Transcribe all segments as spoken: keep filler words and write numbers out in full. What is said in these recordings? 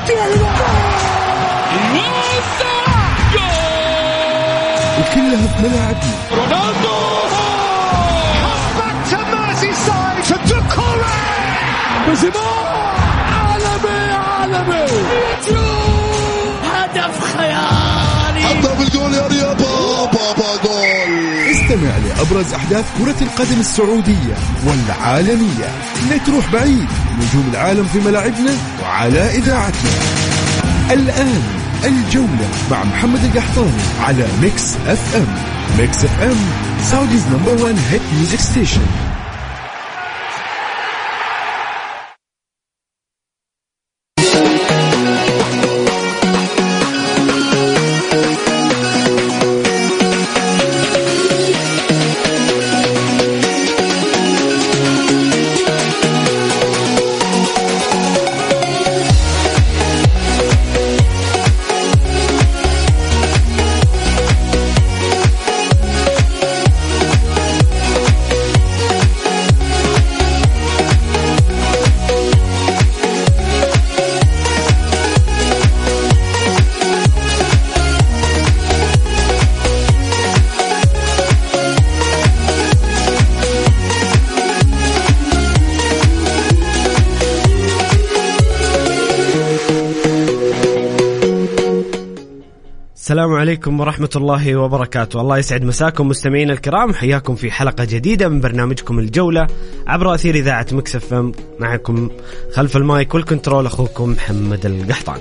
وكلها في ملاعبنا. رونالدو عالمي عالمي هدف خيالي حطها بالجول يا رياض بابا جول. استمع لأبرز أحداث كرة القدم السعودية والعالمية. لا تروح بعيد، نجوم العالم في ملاعبنا وعلى إذاعتنا. الآن الجولة مع محمد القحطاني على ميكس اف ام. ميكس اف ام سعوديز نمبر وان هيت ميوزك ستيشن. السلام عليكم ورحمة الله وبركاته. الله يسعد مساكم مستمعين الكرام، حياكم في حلقة جديدة من برنامجكم الجولة عبر أثير إذاعة ميكس اف ام. معكم خلف المايك والكنترول أخوكم محمد القحطاني.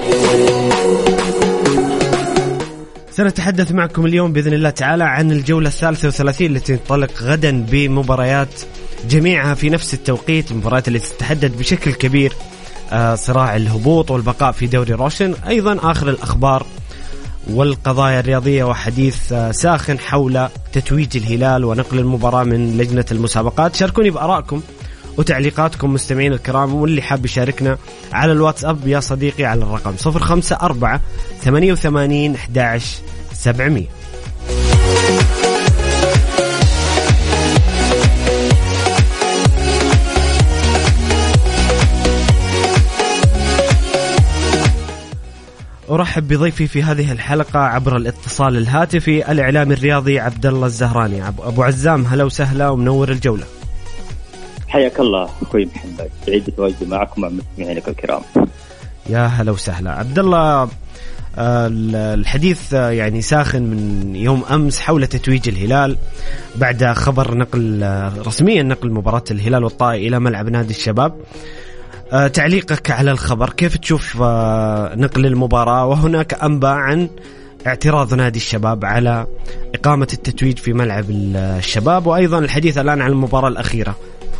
سنتحدث معكم اليوم بإذن الله تعالى عن الجولة الثالثة وثلاثين التي تنطلق غدا بمباريات جميعها في نفس التوقيت، المباريات التي تتحدد بشكل كبير صراع الهبوط والبقاء في دوري روشن. أيضا آخر الأخبار والقضايا الرياضية وحديث ساخن حول تتويج الهلال ونقل المباراة من لجنة المسابقات. شاركوني بآرائكم وتعليقاتكم مستمعين الكرام، واللي حاب يشاركنا على الواتساب يا صديقي على الرقم صفر خمسة أربعة ثمانية وثمانين أحد عشر سبعمية. أرحب بضيفي في هذه الحلقة عبر الاتصال الهاتفي الإعلامي الرياضي عبد الله الزهراني. أبو عزام، هلا وسهلا ومنور الجولة. حياك الله أخوي محمد، سعيد بتواجدي معكم مع مستمعينك الكرام. يا هلا وسهلا عبد الله. الحديث يعني ساخن من يوم أمس حول تتويج الهلال بعد خبر نقل رسميا نقل مباراة الهلال والطائي إلى ملعب نادي الشباب. أه تعليقك على الخبر، كيف تشوف أه نقل المباراة؟ وهناك أنباء عن اعتراض نادي الشباب على إقامة التتويج في ملعب الشباب، وأيضا الحديث الآن عن المباراة الأخيرة.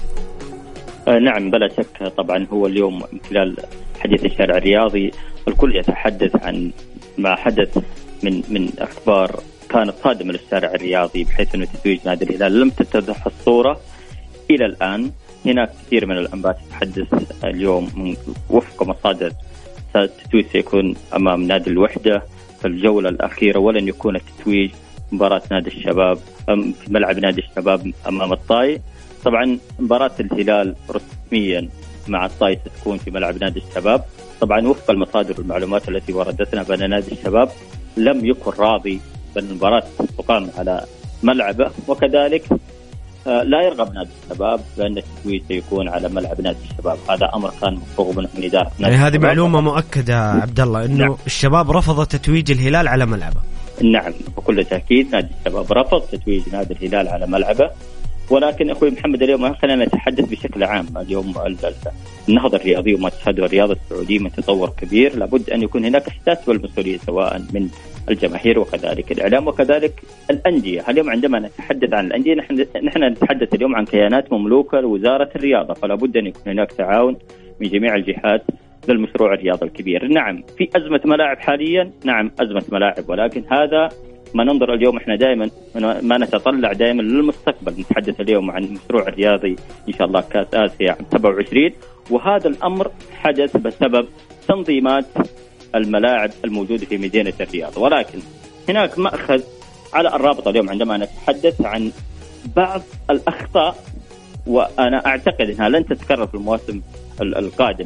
أه نعم بلا شك، طبعا هو اليوم من خلال حديث الشارع الرياضي الكل يتحدث عن ما حدث من من أخبار كانت صادمة للشارع الرياضي، بحيث أنه تتويج نادي الهلال لم تتضح الصورة إلى الآن. هناك كثير من الأنباء تتحدث اليوم وفق مصادر التتويج سيكون أمام نادي الوحدة في الجولة الأخيرة، ولن يكون التتويج مباراة نادي الشباب في ملعب نادي الشباب أمام الطائي. طبعا مباراة الهلال رسميا مع الطائي ستكون في ملعب نادي الشباب. طبعا وفق المصادر والمعلومات التي وردتنا بأن نادي الشباب لم يكن راضي بأن المباراة تقام على ملعبه، وكذلك لا يرغب نادي الشباب بأن التتويج سيكون على ملعب نادي الشباب. هذا أمر كان مفروغ منه من إدارة يعني هذه معلومة مؤكدة عبد الله إنه نعم. الشباب رفض تتويج الهلال على ملعبه. نعم بكل تأكيد نادي الشباب رفض تتويج نادي الهلال على ملعبه. ولكن أخوي محمد اليوم خلينا نتحدث بشكل عام. اليوم النهضة الرياضية وما تشهده الرياضة السعودية من تطور كبير، لابد أن يكون هناك إحساس بالمسؤولية سواء من الجماهير وكذلك الإعلام وكذلك الأندية. اليوم عندما نتحدث عن الأندية نحن نحن نتحدث اليوم عن كيانات مملوكة لوزارة الرياضة، فلا بد أن يكون هناك تعاون من جميع الجهات للمشروع الرياضي الكبير. نعم في أزمة ملاعب حاليا، نعم أزمة ملاعب، ولكن هذا ما ننظر اليوم. احنا دائما ما نتطلع دائما للمستقبل. نتحدث اليوم عن المشروع الرياضي ان شاء الله كاس اسيا سبعة وعشرين، وهذا الامر حدث بسبب تنظيمات الملاعب الموجوده في مدينه الرياض. ولكن هناك مأخذ على الرابطه اليوم عندما نتحدث عن بعض الاخطاء، وانا اعتقد انها لن تتكرر في المواسم القادمه.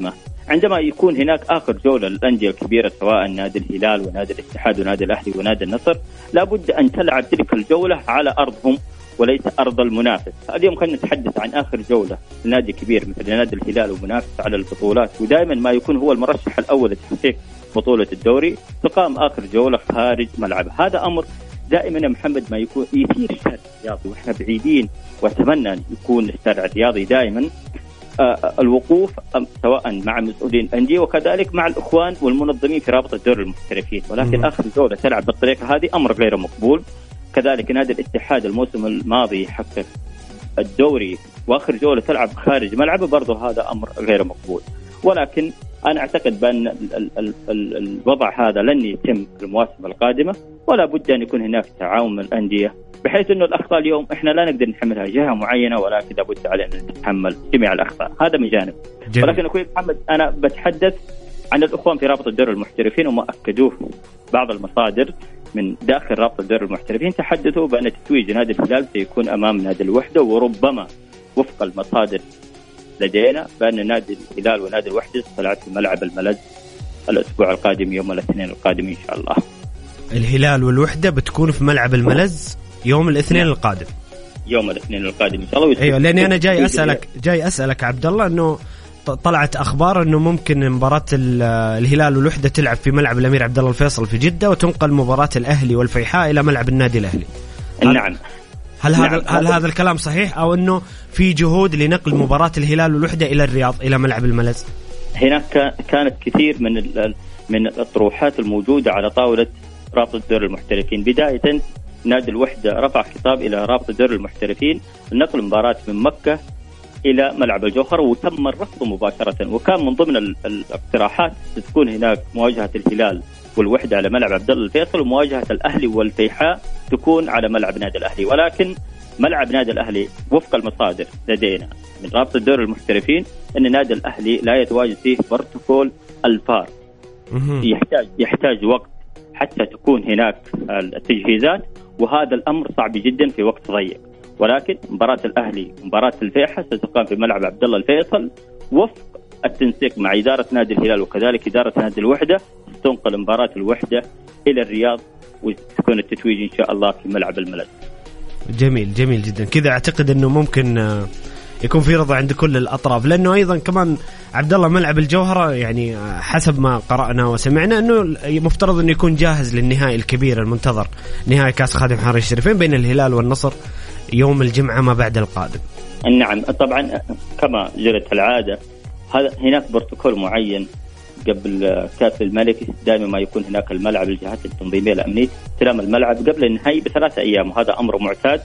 عندما يكون هناك آخر جولة للأندية الكبيرة سواء نادي الهلال ونادي الاتحاد ونادي الأهلي ونادي النصر، لابد أن تلعب تلك الجولة على أرضهم وليس أرض المنافس. اليوم خلينا نتحدث عن آخر جولة لنادي كبير مثل نادي الهلال ومنافس على البطولات، ودائما ما يكون هو المرشح الأول لتحقيق بطولة الدوري، تقام آخر جولة خارج ملعب. هذا أمر دائما يا محمد ما يكون يثير الشارع الرياضي، وإحنا بعيدين وأتمنى أن يكون الشارع الرياضي دائما الوقوف سواء مع مسؤولين الأندية وكذلك مع الإخوان والمنظمين في رابطة دوري المحترفين، ولكن م. آخر جولة تلعب بالطريقة هذه أمر غير مقبول. كذلك نادي الاتحاد الموسم الماضي حقق الدوري وآخر جولة تلعب خارج ملعبه، برضه هذا أمر غير مقبول. ولكن أنا أعتقد بأن ال ال ال ال الوضع هذا لن يتم في المواسم القادمة، ولا بد أن يكون هناك تعاون من الأندية، بحيث أنه الأخطاء اليوم إحنا لا نقدر نحملها جهة معينة، ولكن لابد علينا أن نتحمل جميع الأخطاء. هذا من جانب. جميل. ولكن أخوي محمد أنا بتحدث عن الأخوان في رابطة دوري المحترفين، وما أكدوه بعض المصادر من داخل رابطة دوري المحترفين، تحدثوا بأن تتويج نادي الهلال سيكون أمام نادي الوحدة، وربما وفق المصادر لدينا بأن نادي الهلال ونادي الوحدة ستلعب في ملعب الملز الأسبوع القادم يوم الاثنين القادم إن شاء الله. الهلال والوحدة بتكون في ملعب الملز يوم الاثنين القادم. يوم الاثنين القادم إن شاء الله. أيوة، لأني أنا جاي أسألك جاي أسألك عبد الله إنه طلعت أخبار إنه ممكن مباراة الهلال والوحدة تلعب في ملعب الأمير عبد الله الفيصل في جدة، وتنقل مباراة الأهلي والفيحاء إلى ملعب النادي الأهلي. نعم. هل نعم. هذا هل هذا الكلام صحيح، أو إنه في جهود لنقل مباراة الهلال والوحدة إلى الرياض إلى ملعب الملز؟ هناك كانت كثير من من الطروحات الموجودة على طاولة رابطة دوري المحترفين. بداية نادي الوحدة رفع خطاب إلى رابطة دوري المحترفين نقل مباراة من مكة إلى ملعب الجوهر، وتم الرفض مباشرة. وكان من ضمن الاقتراحات تكون هناك مواجهة الهلال والوحدة على ملعب عبد الله الفيصل، ومواجهة الأهلي والفيحاء تكون على ملعب نادي الأهلي. ولكن ملعب نادي الأهلي وفق المصادر لدينا من رابطة دوري المحترفين أن نادي الأهلي لا يتواجد فيه بروتوكول الفار، يحتاج يحتاج وقت حتى تكون هناك التجهيزات، وهذا الأمر صعب جدا في وقت ضيق. ولكن مباراة الأهلي ومباراة الفيحاء ستقام في ملعب عبد الله الفيصل وفق التنسيق مع إدارة نادي الهلال وكذلك إدارة نادي الوحدة. ستنقل مباراة الوحدة إلى الرياض وتكون التتويج إن شاء الله في ملعب الملز. جميل جميل جدا. كذا أعتقد أنه ممكن يكون في رضا عند كل الأطراف، لأنه أيضا كمان عبد الله ملعب الجوهرة يعني حسب ما قرأنا وسمعنا أنه مفترض أنه يكون جاهز للنهائي الكبير المنتظر، نهائي كأس خادم حرس الشريفين بين الهلال والنصر يوم الجمعة ما بعد القادم. نعم طبعا كما جرت العادة، هذا هناك بروتوكول معين قبل كأس الملك، دائما ما يكون هناك الملعب الجهات التنظيمية الأمنية استلام الملعب قبل النهائي بثلاثة أيام، وهذا أمر معتاد.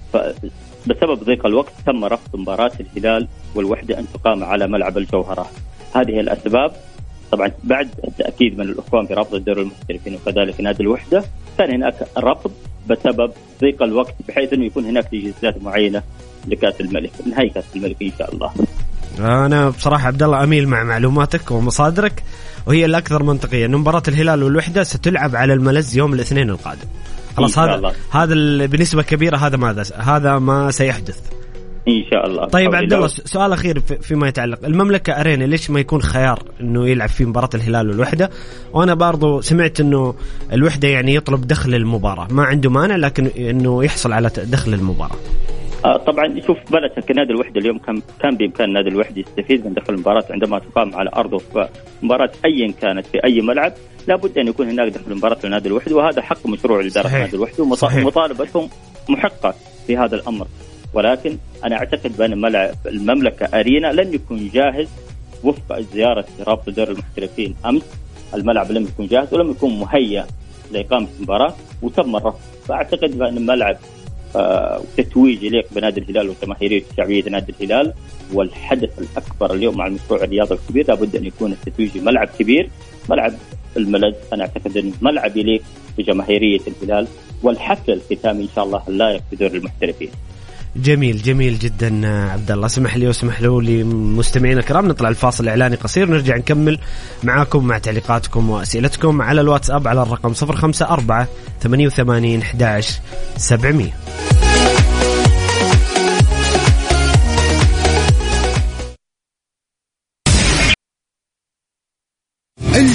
فبسبب ضيق الوقت تم رفض مباراة الهلال والوحدة أن تقام على ملعب الجوهرة. هذه الأسباب طبعا بعد التأكيد من الأخوان في رابطة دوري المحترفين وكذلك نادي الوحدة، كان هناك رفض بسبب ضيق الوقت، بحيث أنه يكون هناك تجهيزات معينة لكأس الملك نهائي كأس الملك إن شاء الله. أنا بصراحة عبد الله أميل مع معلوماتك ومصادرك، وهي الأكثر منطقية أن مباراة الهلال والوحدة ستلعب على الملز يوم الاثنين القادم. خلاص هذا هذا بنسبة كبيرة هذا ما هذا ما سيحدث إن شاء الله. طيب عبد الله سؤال أخير فيما يتعلق المملكة أرينا، ليش ما يكون خيار إنه يلعب في مباراة الهلال والوحدة؟ وأنا برضو سمعت إنه الوحدة يعني يطلب دخل المباراة، ما عنده مانع لكن إنه يحصل على دخل المباراة. آه طبعا شوف بلد نادي الوحدة اليوم كان كان بإمكان نادي الوحدة يستفيد من دخل المباراة عندما تقام على أرضه، فمباراة أيا كانت في أي ملعب لابد أن يكون هناك دخل المباراة لنادي الوحدة، وهذا حق مشروع لإدارة نادي الوحدة ومطالبتهم محقق في هذا الأمر. ولكن أنا أعتقد بأن المملكة أرينا لن يكون جاهز وفق الزيارة رابطة دوري المحترفين أمس. الملعب لم يكون جاهز ولم يكون مهيأ لإقامة المباراة وتم الرفض. فأعتقد بأن الملعب آه تتويج يليق بنادي الهلال وجماهيرية شعبية نادي الهلال والحدث الأكبر اليوم مع المشروع الرياضي الكبير، لابد أن يكون التتويج ملعب كبير. ملعب الملز أنا أعتقد أن ملعب يليق بجماهيرية الهلال، والحفل الختامي إن شاء الله اللائق بدور المحترفين. جميل جميل جدا عبد الله. اسمح لي واسمح له لمستمعينا الكرام نطلع الفاصل إعلاني قصير، نرجع نكمل معاكم مع تعليقاتكم وأسئلتكم على الواتساب على الرقم صفر خمسة أربعة ثمانية وثمانين أحد عشر سبعمية.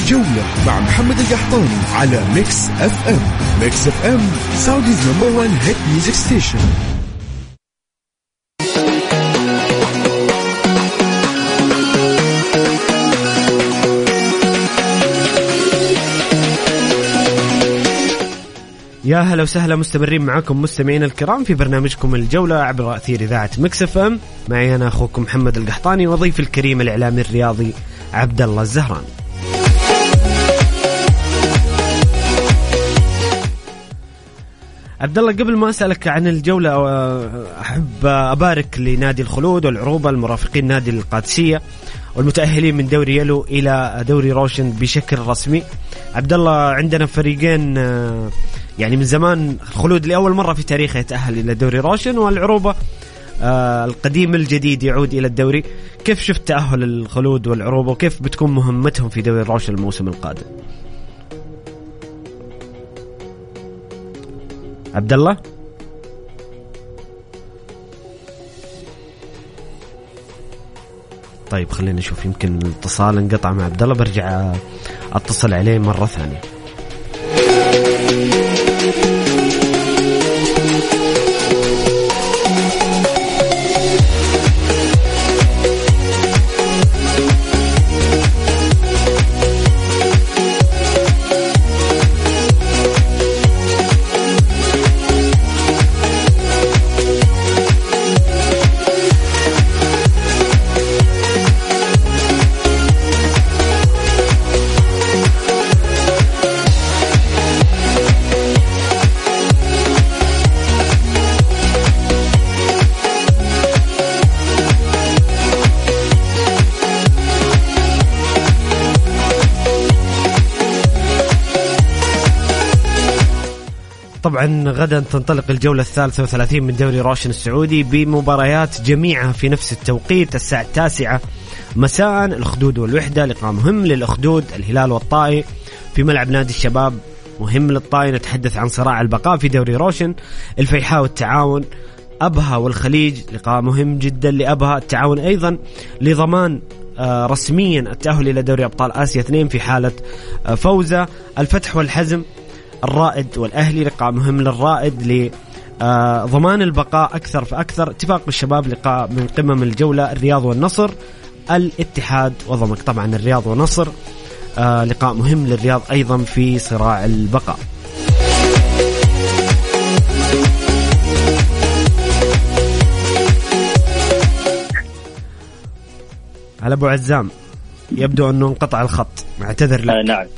الجولة مع محمد القحطاني على ميكس اف ام. ميكس اف ام سعوديز نمبر وان هيت ميوزك ستيشن. يا هلا وسهلا، مستمرين معكم مستمعين الكرام في برنامجكم الجولة عبر أثير إذاعة ميكس اف ام. معي أنا أخوكم محمد القحطاني وضيف الكريم الإعلامي الرياضي عبد الله الزهراني. عبد الله، قبل ما أسألك عن الجولة أحب أبارك لنادي الخلود والعروبة المرافقين نادي القادسية والمتأهلين من دوري يلو إلى دوري روشن بشكل رسمي. عبد الله، عندنا فريقين يعني من زمان، الخلود لأول مرة في تاريخه يتأهل إلى دوري روشن، والعروبة آه القديم الجديد يعود إلى الدوري. كيف شفت تأهل الخلود والعروبة وكيف بتكون مهمتهم في دوري روشن الموسم القادم؟ عبد الله؟ طيب خلينا نشوف، يمكن الاتصال انقطع مع عبد الله، برجع اتصل عليه مرة ثانية. طبعا غدا تنطلق الجولة الثالثة وثلاثين من دوري روشن السعودي بمباريات جميعها في نفس التوقيت الساعة التاسعة مساء. الأخدود والوحدة لقاء مهم للأخدود، الهلال والطائي في ملعب نادي الشباب مهم للطائي. نتحدث عن صراع البقاء في دوري روشن. الفيحاء والتعاون، أبها والخليج لقاء مهم جدا لأبها. التعاون أيضا لضمان آه رسميا التأهل إلى دوري أبطال آسيا اثنين في حالة آه فوزه. الفتح والحزم، الرائد والأهلي لقاء مهم للرائد لضمان البقاء أكثر فأكثر. اتفاق بالشباب لقاء من قمم الجولة. الرياض والنصر، الاتحاد وضمك. طبعا الرياض والنصر آه لقاء مهم للرياض أيضا في صراع البقاء. على أبو عزام، يبدو أنه انقطع الخط، اعتذر لك. آه نعم.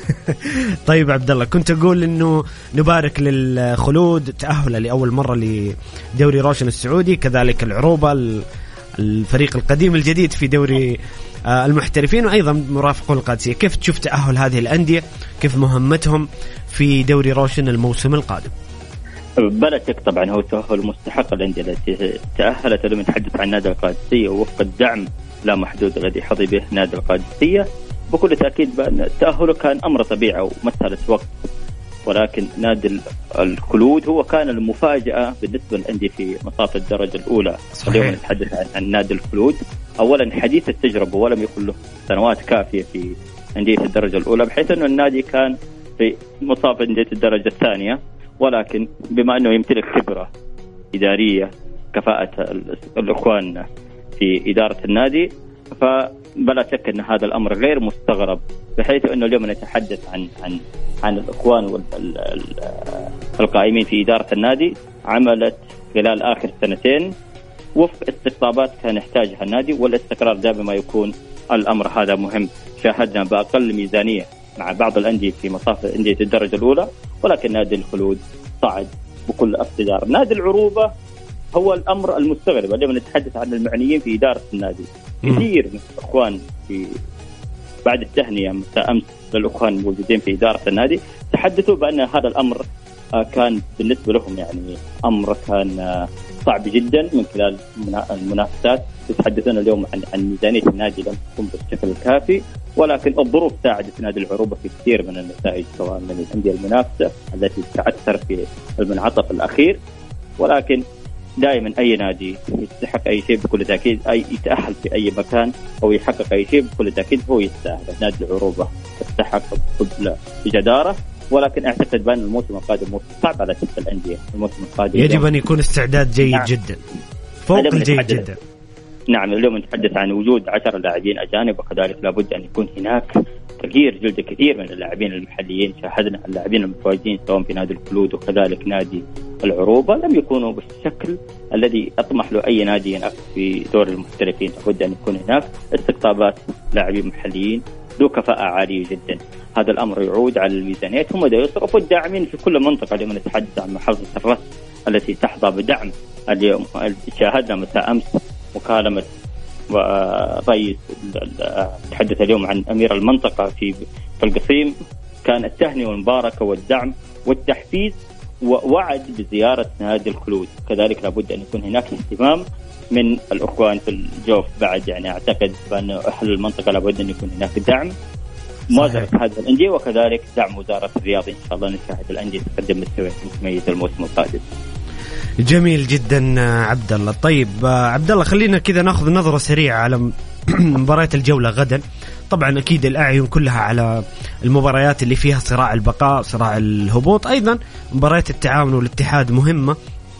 طيب عبد الله، كنت أقول إنه نبارك للخلود تأهله لأول مرة لدوري روشن السعودي، كذلك العروبة الفريق القديم الجديد في دوري المحترفين، وأيضا مرافقون القادسية. كيف تشوف تأهل هذه الأندية؟ كيف مهمتهم في دوري روشن الموسم القادم؟ بلا شك طبعا هو تأهل مستحق الأندية التي تأهلت. لما نتحدث عن نادي القادسية ووفق الدعم لا محدود الذي حظي به نادي القادسية، بكل تأكيد بأن تأهله كان أمر طبيعي ومسألة وقت. ولكن نادي الخلود هو كان المفاجأة بالنسبة للأندية في مصاف الدرجة الأولى. اليوم نتحدث عن, عن نادي الخلود، أولا حديث التجربة ولم يكن له سنوات كافية في أندية الدرجة الأولى، بحيث أنه النادي كان في مصاف أندية الدرجة الثانية، ولكن بما أنه يمتلك خبرة إدارية، كفاءة الأخوان في إدارة النادي، فبلا شك أن هذا الأمر غير مستغرب، بحيث أنه اليوم نتحدث عن عن عن الأخوان والقائمين في إدارة النادي عملت خلال آخر سنتين وفق استقطابات كان يحتاجها النادي، والاستقرار دائما ما يكون الأمر هذا مهم. شاهدنا بأقل ميزانية مع بعض الأندية في مصاف أندية الدرجة الأولى، ولكن نادي الخلود صعد بكل اقتدار. نادي العروبة هو الأمر المستغرب اليوم نتحدث عن المعنيين في إدارة النادي. كثير من الأخوان في بعد التهنئة مساء أمس للأخوان الموجودين في إدارة النادي تحدثوا بأن هذا الأمر كان بالنسبة لهم يعني أمر كان صعب جدا من خلال المنافسات. يتحدثون اليوم عن عن ميزانية النادي لم تكن بالشكل الكافي، ولكن الظروف ساعدت نادي العروبة في كثير من النتائج سواء من الأندية المنافسة التي تعثر في المنعطف الأخير. ولكن دائما أي نادي يستحق أي شيء بكل تأكيد، أي يتأهل في أي مكان أو يحقق أي شيء بكل تأكيد هو يستاهل. نادي العروبة يستحق بجدارة، ولكن أعتقد بأن الموسم القادم موسم صعب على تلك الأندية. الموسم القادم يجب أن يكون استعداد جيد نعم. جدا فوق الجيد جدا. نعم اليوم نتحدث عن وجود عشر لاعبين أجانب، وكذلك لابد أن يكون هناك تغيير جلد كثير من اللاعبين المحليين. شاهدنا اللاعبين المتواجدين سواء في نادي الخلود وكذلك نادي العروبة لم يكونوا بالشكل الذي أطمح له أي نادي ينافس في دور المحترفين. لابد أن يكون هناك استقطابات لاعبين محليين ذو كفاءة عالية جدا. هذا الأمر يعود على الميزانيات، هم يصرفوا الداعمين في كل منطقة. اليوم نتحدث عن محافظة الرس التي تحظى بدعم. اليوم شاهدنا مساء أمس مكالمة ورئيس تحدث اليوم عن أمير المنطقة في في القصيم، كان التهنئة والمباركة والدعم والتحفيز ووعد بزيارة نادي الخلود. كذلك لابد أن يكون هناك اهتمام من الأخوان في الجوف بعد. يعني أعتقد بأن أهل المنطقة لابد أن يكون هناك دعم موازنة هذه الأندية، وكذلك دعم وزارة الرياضة. إن شاء الله نشاهد الأندية تقدم مستويات متميزة الموسم القادم. جميل جدا عبد الله. طيب عبد الله خلينا كذا ناخذ نظرة سريعة على مباريات الجولة غدا. طبعا أكيد الأعين كلها على المباريات اللي فيها صراع البقاء صراع الهبوط. أيضا مباريات التعاون والاتحاد مهمة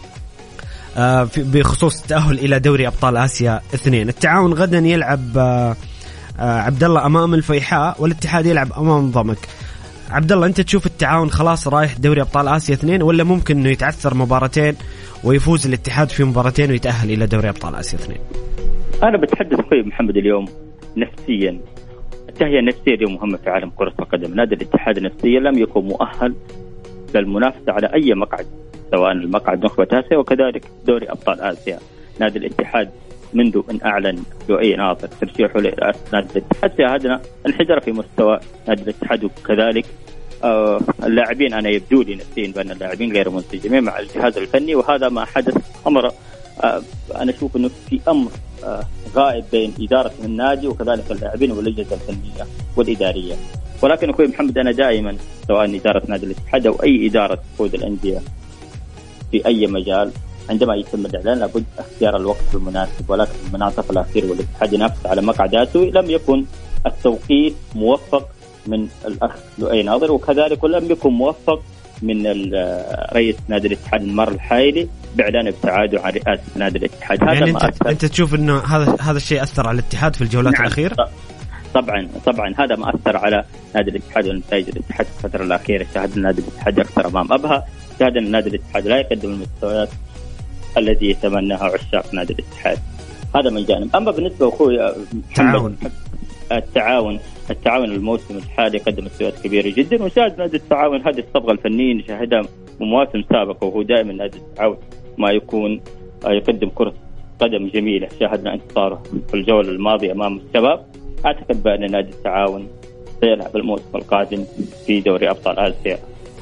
بخصوص التأهل إلى دوري أبطال آسيا اثنين. التعاون غدا يلعب عبد الله أمام الفيحاء، والاتحاد يلعب أمام ضمك. عبد الله أنت تشوف التعاون خلاص رايح دوري أبطال آسيا اثنين، ولا ممكن إنه يتعثر مباراتين ويفوز الاتحاد في مباراتين ويتأهل إلى دوري أبطال آسيا اثنين؟ أنا بتحدث أخوي محمد اليوم نفسيا. التهيئة النفسية اليوم مهمة في عالم كرة القدم. نادي الاتحاد نفسيا لم يكن مؤهل للمنافسة على أي مقعد، سواء المقعد نخبة آسيا وكذلك دوري أبطال آسيا. نادي الاتحاد منذ أن أعلن لؤي ناصر ترشيحه لرئاسة نادي الاتحاد شاهدنا انحدر في مستوى نادي الاتحاد. وكذلك آه اللاعبين أنا يبدو لي نفسيا بأن اللاعبين غير منسجمين مع الجهاز الفني، وهذا ما حدث أمر آه أنا أشوف أنه في أمر آه غائب بين إدارة النادي وكذلك اللاعبين واللجنة الفنية والإدارية. ولكن أخوي محمد أنا دائما سواء إدارة نادي الاتحاد أو أي إدارة تقود الأندية في أي مجال عندما يتم الإعلان لابد اختيار الوقت المناسب. ولكن المناطق الأخيرة والاتحاد ينافس على مقعداته لم يكن التوقيت موفق من الأخ لؤي ناظر، وكذلك لم يكن موفق من رئيس نادي الاتحاد المر الحايلي بإعلان ابتعاده عن رئاسة نادي الاتحاد. هذا يعني ما أنت, أنت تشوف إنه هذا هذا الشيء أثر على الاتحاد في الجولات نعم. الأخيرة طبعا طبعا هذا ما أثر على نادي الاتحاد ونتائج الاتحاد في الفترة الأخيرة. شاهدنا نادي الاتحاد أكثر أمام أبها، شاهدنا نادي الاتحاد لا يقدم المستويات الذي يتمناها عشاق نادي الاتحاد. هذا من جانب. أما بالنسبة أخوي التعاون التعاون التعاون الموسم الحالي قدم مستويات كبيرة جدا، وشاهد نادي التعاون هذه الصبغة الفنية نشاهدها مواسم سابقة، وهو دائما نادي التعاون ما يكون يقدم كرة قدم جميلة. شاهدنا انتصاره في الجولة الماضية أمام الشباب. أعتقد بأن نادي التعاون سيلعب الموسم القادم في دوري أبطال آسيا.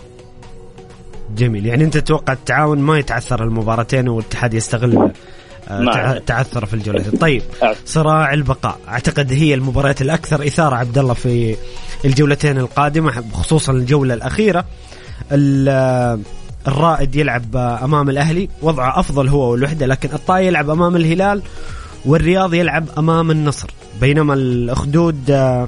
جميل. يعني أنت تتوقع التعاون ما يتعثر المباراتين والاتحاد يستغل تعثر في الجولات. طيب صراع البقاء أعتقد هي المباريات الأكثر إثارة عبد الله في الجولتين القادمة، خصوصا الجولة الأخيرة. الرائد يلعب أمام الأهلي وضعه أفضل هو والوحدة، لكن الطائي يلعب أمام الهلال والرياض يلعب أمام النصر، بينما الأخدود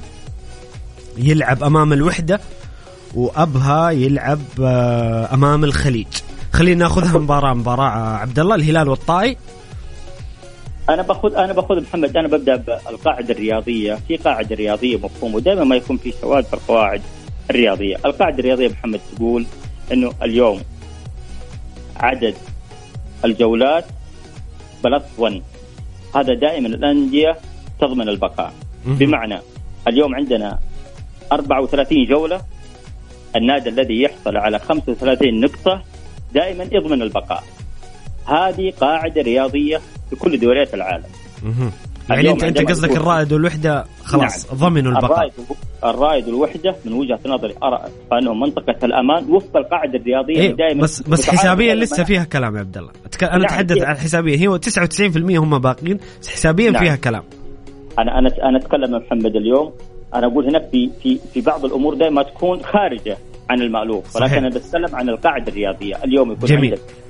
يلعب أمام الوحدة وأبها يلعب أمام الخليج. خلينا ناخذها مباراة مباراة عبد الله. الهلال والطائي. أنا بأخذ أنا بأخذ محمد أنا ببدأ بالقاعدة الرياضية. في قاعدة رياضية مفهوم، ودائما ما يكون في سواد في القواعد الرياضية. القاعدة الرياضية محمد تقول إنه اليوم عدد الجولات بلس ون، هذا دائما الأندية تضمن البقاء. بمعنى اليوم عندنا أربعة وثلاثين جولة، النادي الذي يحصل على خمسة وثلاثين نقطة دائما يضمن البقاء. هذه قاعدة رياضية في كل دوريات العالم. يعني انت انت قصدك الرائد والوحدة خلاص نعم. ضمنوا البقاء. الرائد, الرائد والوحدة من وجهة نظري أرى أنه منطقة الأمان وفق القاعدة الرياضية إيه دائما. بس بس حسابيا لسه فيها كلام يا عبد الله. أنا نعم. أتحدث عن حسابيا، هي تسعة وتسعين بالمئة هم باقين، حسابيا نعم. فيها كلام. أنا أنا أنا أتكلم محمد اليوم. أنا أقول هناك في في في بعض الأمور دائما تكون خارجة عن المألوف، ولكن أنا بتكلم عن القاعدة الرياضية. اليوم يكون جميل. عندك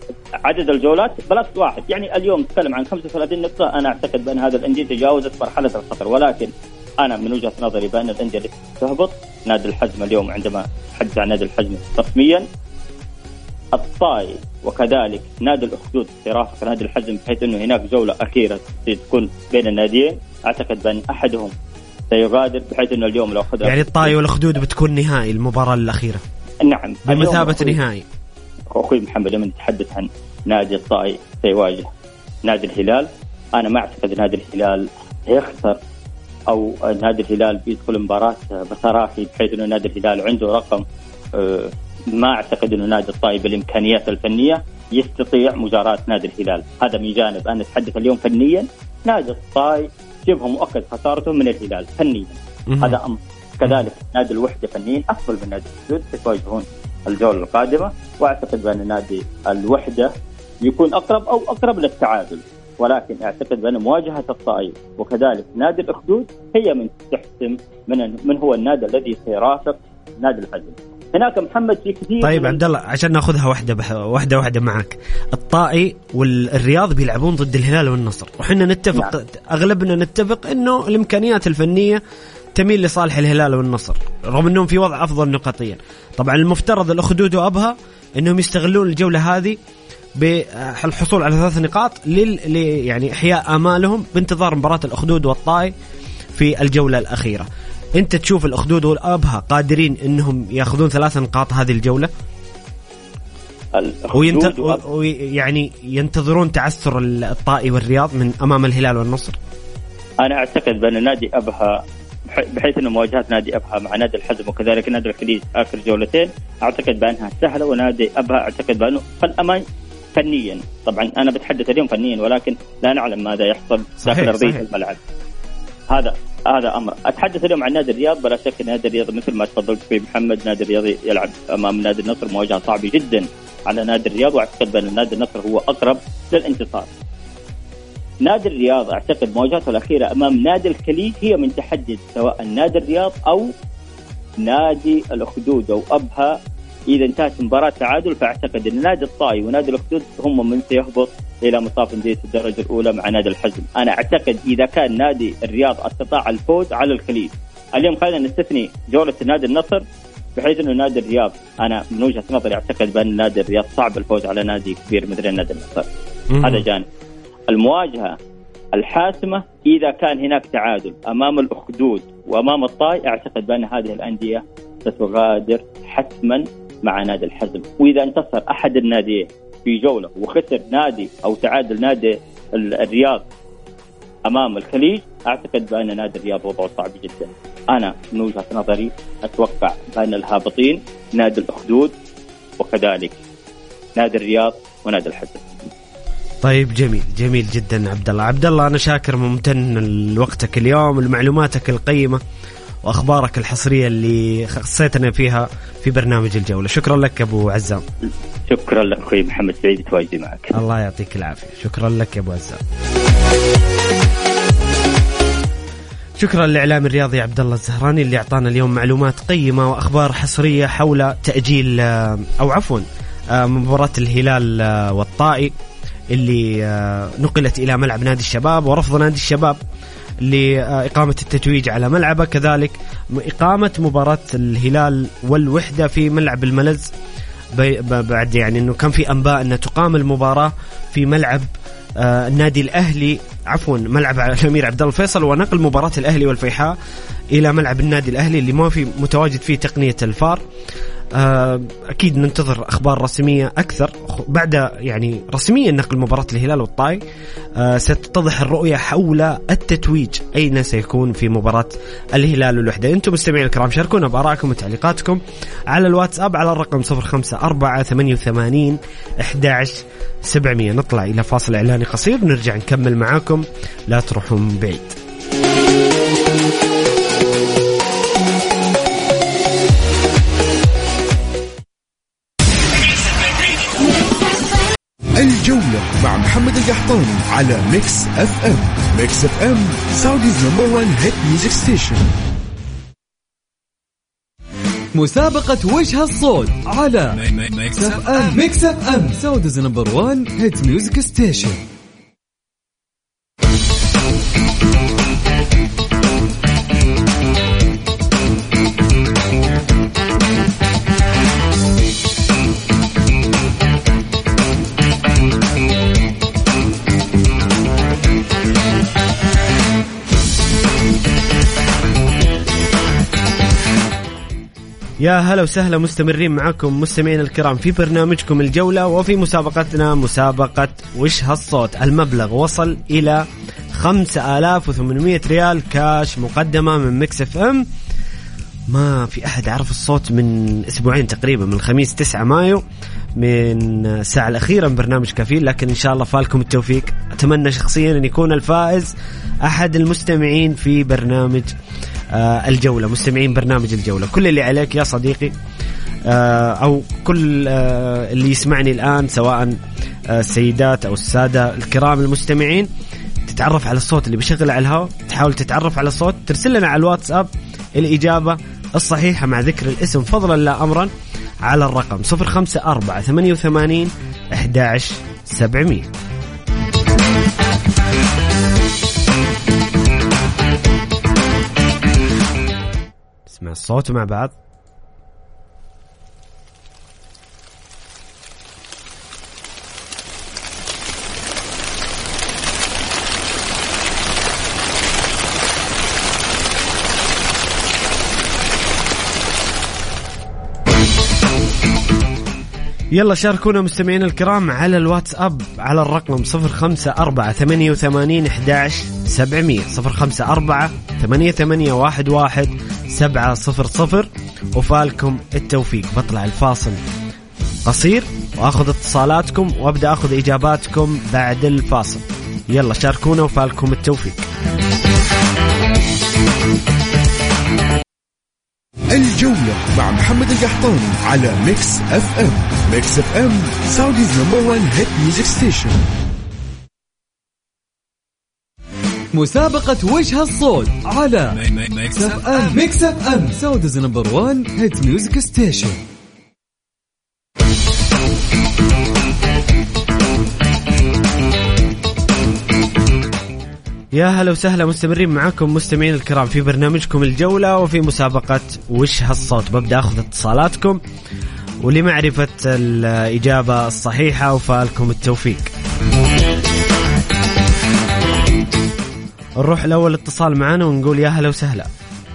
عدد الجولات بلس واحد، يعني اليوم نتكلم عن خمسة وثلاثين نقطة. أنا أعتقد بأن هذا الأندية تجاوزت مرحلة الخطر، ولكن أنا من وجهة نظري بأن الأندية التي تهبط نادي الحزم اليوم، عندما تحدث عن نادي الحزم رسميا الطائي وكذلك نادي الأخدود ترافق نادي الحزم، بحيث أنه هناك جولة أخيرة تكون بين الناديين. أعتقد بأن أحدهم سيغادر، بحيث أنه اليوم لو أخذ يعني الطائي والأخدود بتكون نهائي المباراة الأخيرة. نعم بمثابة نهائي. أخوي محمد لما نتحدث عن نادي الطائي سيواجه نادي الهلال، أنا ما أعتقد نادي الهلال يخسر أو نادي الهلال بيدخل مباراة بصراحي، بحيث أنه نادي الهلال عنده رقم. ما أعتقد أنه نادي الطائي بالإمكانيات الفنية يستطيع مجاراة نادي الهلال. هذا من جانب. أنا أتحدث اليوم فنيا نادي الطائي شبه مؤكد خسارته من الهلال فنيا، هذا أمر. كذلك نادي الوحدة فنيا أفضل من نادي الأخدود، سيواجهون الجولة القادمة، وأعتقد بأن نادي الوحدة يكون أقرب أو أقرب للتعادل، ولكن أعتقد بأن مواجهة الطائي وكذلك نادي الأخدود هي من تحسم من من هو النادي الذي سيرافق نادي الحزم. هناك محمد في كثير. طيب عبد الله، عشان ناخذها واحدة بح... واحدة واحدة معك، الطائي والرياض بيلعبون ضد الهلال والنصر، وحنا نتفق نعم. أغلبنا نتفق إنه الإمكانيات الفنية تميل لصالح الهلال والنصر، رغم أنهم في وضع أفضل نقطيا. طبعا المفترض الأخدود وأبها أنهم يستغلون الجولة هذه بالحصول على ثلاث نقاط لل... يعني إحياء آمالهم بانتظار مباراة الأخدود والطائي في الجولة الأخيرة. أنت تشوف الأخدود والأبها قادرين أنهم يأخذون ثلاث نقاط هذه الجولة وينت... ويعني ينتظرون تعثر الطائي والرياض من أمام الهلال والنصر؟ أنا أعتقد بأن نادي أبها بحيث أن مواجهات نادي أبها مع نادي الحزم وكذلك نادي الخليج آخر جولتين أعتقد بأنها سهلة، ونادي أبها أعتقد بأنه فالأمان فنيا. طبعا أنا بتحدث اليوم فنيا، ولكن لا نعلم ماذا يحصل داخل أرضية الملعب. هذا هذا أمر. أتحدث اليوم عن نادي الرياض، بلا شك نادي الرياض مثل ما تفضلت في محمد، نادي الرياض يلعب أمام نادي النصر، مواجهة صعبة جدا على نادي الرياض، وأعتقد بأن نادي النصر هو أقرب للانتصار. نادي الرياض أعتقد مواجهته الأخيرة أمام نادي الخليج هي من تحدد سواء نادي الرياض أو نادي الأخدود أو أبها. إذا انتهت مباراة تعادل فأعتقد أن نادي الطائي ونادي الأخدود هم من سيهبط إلى مصاف أندية الدرجة الأولى مع نادي الحزم. أنا أعتقد إذا كان نادي الرياض استطاع الفوز على الخليج اليوم، خلينا نستثني جولة نادي النصر، بحيث أنه نادي الرياض أنا من وجهة نظري أعتقد بأن نادي الرياض صعب الفوز على نادي كبير مثل نادي النصر. هذا جانب. المواجهة الحاسمة إذا كان هناك تعادل أمام الأخدود وأمام الطائي، أعتقد بأن هذه الأندية ستغادر حتما مع نادي الحزم. وإذا انتصر أحد الناديين في جولة وخسر نادي أو تعادل نادي الرياض أمام الخليج، أعتقد بأن نادي الرياض وضعه صعب جدا. أنا من وجهة نظري أتوقع بأن الهابطين نادي الأخدود وكذلك نادي الرياض ونادي الحزم. طيب جميل جميل جدا عبد الله. عبد الله أنا شاكر ممتن لوقتك اليوم ولمعلوماتك القيمة وأخبارك الحصرية اللي خصيتنا فيها في برنامج الجولة. شكرا لك أبو عزام. شكرا لك أخوي محمد، سعيد تواجدي معك. الله يعطيك العافية. شكرا لك يا أبو عزام. شكرا للإعلام الرياضي عبد الله الزهراني اللي أعطانا اليوم معلومات قيمة وأخبار حصرية حول تأجيل أو عفوا مباراة الهلال والطائي اللي نقلت إلى ملعب نادي الشباب، ورفض نادي الشباب لإقامة التتويج على ملعبه، كذلك إقامة مباراة الهلال والوحدة في ملعب الملز بعد يعني أنه كان في أنباء أن تقام المباراة في ملعب آه النادي الأهلي عفوا ملعب الأمير عبد الله الفيصل، ونقل مباراة الأهلي والفيحاء إلى ملعب النادي الأهلي اللي ما في متواجد فيه تقنية الفار. آه أكيد ننتظر أخبار رسمية أكثر بعد يعني رسميا نقل مباراة الهلال والطائي. آه ستتضح الرؤية حول التتويج أين سيكون في مباراة الهلال والوحدة. أنتم مستمعين الكرام شاركونا بآرائكم وتعليقاتكم على الواتساب على الرقم صفر خمسة أربعة ثمانية وثمانين أحد عشر سبعمية. نطلع إلى فاصل إعلاني قصير ونرجع نكمل معاكم، لا تروحوا من بعيد. الجولة مع محمد القحطاني على ميكس اف ام. ميكس اف ام سعوديز نمبر وان هيت ميوزك ستيشن. مسابقة وجه الصوت على ميكس اف ام. ميكس اف ام سعوديز نمبر وان هيت ميوزك ستيشن. يا هلا وسهلا، مستمرين معكم مستمعين الكرام في برنامجكم الجولة وفي مسابقتنا مسابقة وش هالصوت. المبلغ وصل إلى خمسة آلاف وثمانمائة ريال كاش مقدمة من ميكس اف ام. ما في أحد عرف الصوت من أسبوعين تقريبا، من الخميس تسعة مايو، من الساعة الأخيرة من برنامج كفيل، لكن إن شاء الله فالكم التوفيق. أتمنى شخصيا أن يكون الفائز أحد المستمعين في برنامج آه الجولة، مستمعين برنامج الجولة. كل اللي عليك يا صديقي آه أو كل آه اللي يسمعني الآن، سواء آه السيدات أو السادة الكرام المستمعين، تتعرف على الصوت اللي بشغل على الهواء، تحاول تتعرف على الصوت، ترسل لنا على الواتساب الإجابة الصحيحة مع ذكر الاسم فضلا لا أمرا على الرقم صفر خمسة أربعة ثمانية وثمانين أحد عشر سبعمية. اسمع الصوت مع بعض. يلا شاركونا مستمعين الكرام على الواتساب على الرقم صفر خمسة أربعة ثمانية وثمانين أحد عشر سبعمية صفر خمسة أربعة ثمانية ثمانية واحد واحد سبعة صفر صفر. وفالكم التوفيق. بطلع الفاصل قصير وأخذ اتصالاتكم وأبدأ أخذ إجاباتكم بعد الفاصل. يلا شاركونا وفالكم التوفيق. الجولة مع محمد القحطاني على ميكس اف ام. ميكس اف ام سعوديز نمبر وان هيت ميوزك ستيشن. مسابقة وجه الصوت على ميكس اف ام. ميكس اف ام سعوديز نمبر وان هيت ميوزك ستيشن. يا هلا وسهلا، مستمرين معكم مستمعين الكرام في برنامجكم الجولة وفي مسابقة وش هالصوت. ببدأ أخذ اتصالاتكم ولمعرفة الإجابة الصحيحة وفالكم التوفيق. نروح الأول اتصال معنا ونقول يا هلا وسهلا.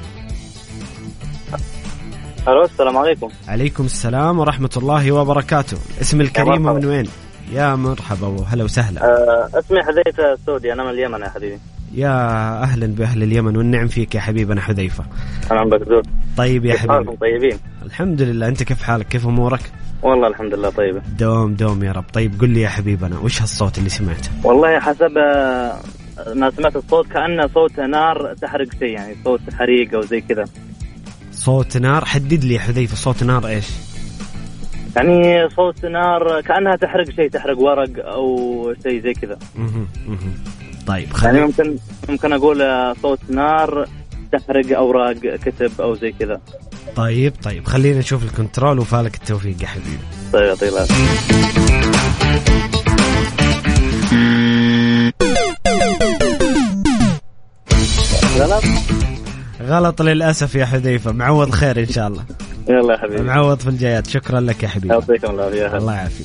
الو السلام عليكم. عليكم السلام ورحمة الله وبركاته. اسم الكريم من وين؟ يا مرحبا وهلا وسهلا. أه اسمي حذيفة السعودي، أنا من اليمن يا حبيبي. يا أهلا بأهل اليمن والنعم فيك يا حبيبنا حذيفة. أنا بكذور. طيب يا حبيبي. طيبين الحمد لله، أنت كيف حالك؟ كيف أمورك؟ والله الحمد لله طيبة. دوم دوم يا رب. طيب قل لي يا حبيبنا وش هالصوت اللي سمعته؟ والله حسب ما سمعت الصوت كأنه صوت نار تحرق شيء، يعني صوت حريق أو زي كذا. صوت نار؟ حدد لي يا حذيفة صوت نار إيش؟ يعني صوت نار كأنها تحرق شيء، تحرق ورق أو شيء زي كذا. طيب خلي... يعني ممكن ممكن أقول صوت نار تحرق أوراق كتب أو زي كذا. طيب طيب خلينا نشوف الكنترول وفالك التوفيق يا حبيبي. طيب يعطيك العافية. غلط غلط للأسف يا حذيفة. معوض خير إن شاء الله. يلا يا حبيبي، معوض في الجايات. شكرا لك يا حبيبي. يعطيكم العافية. الله يعافيك.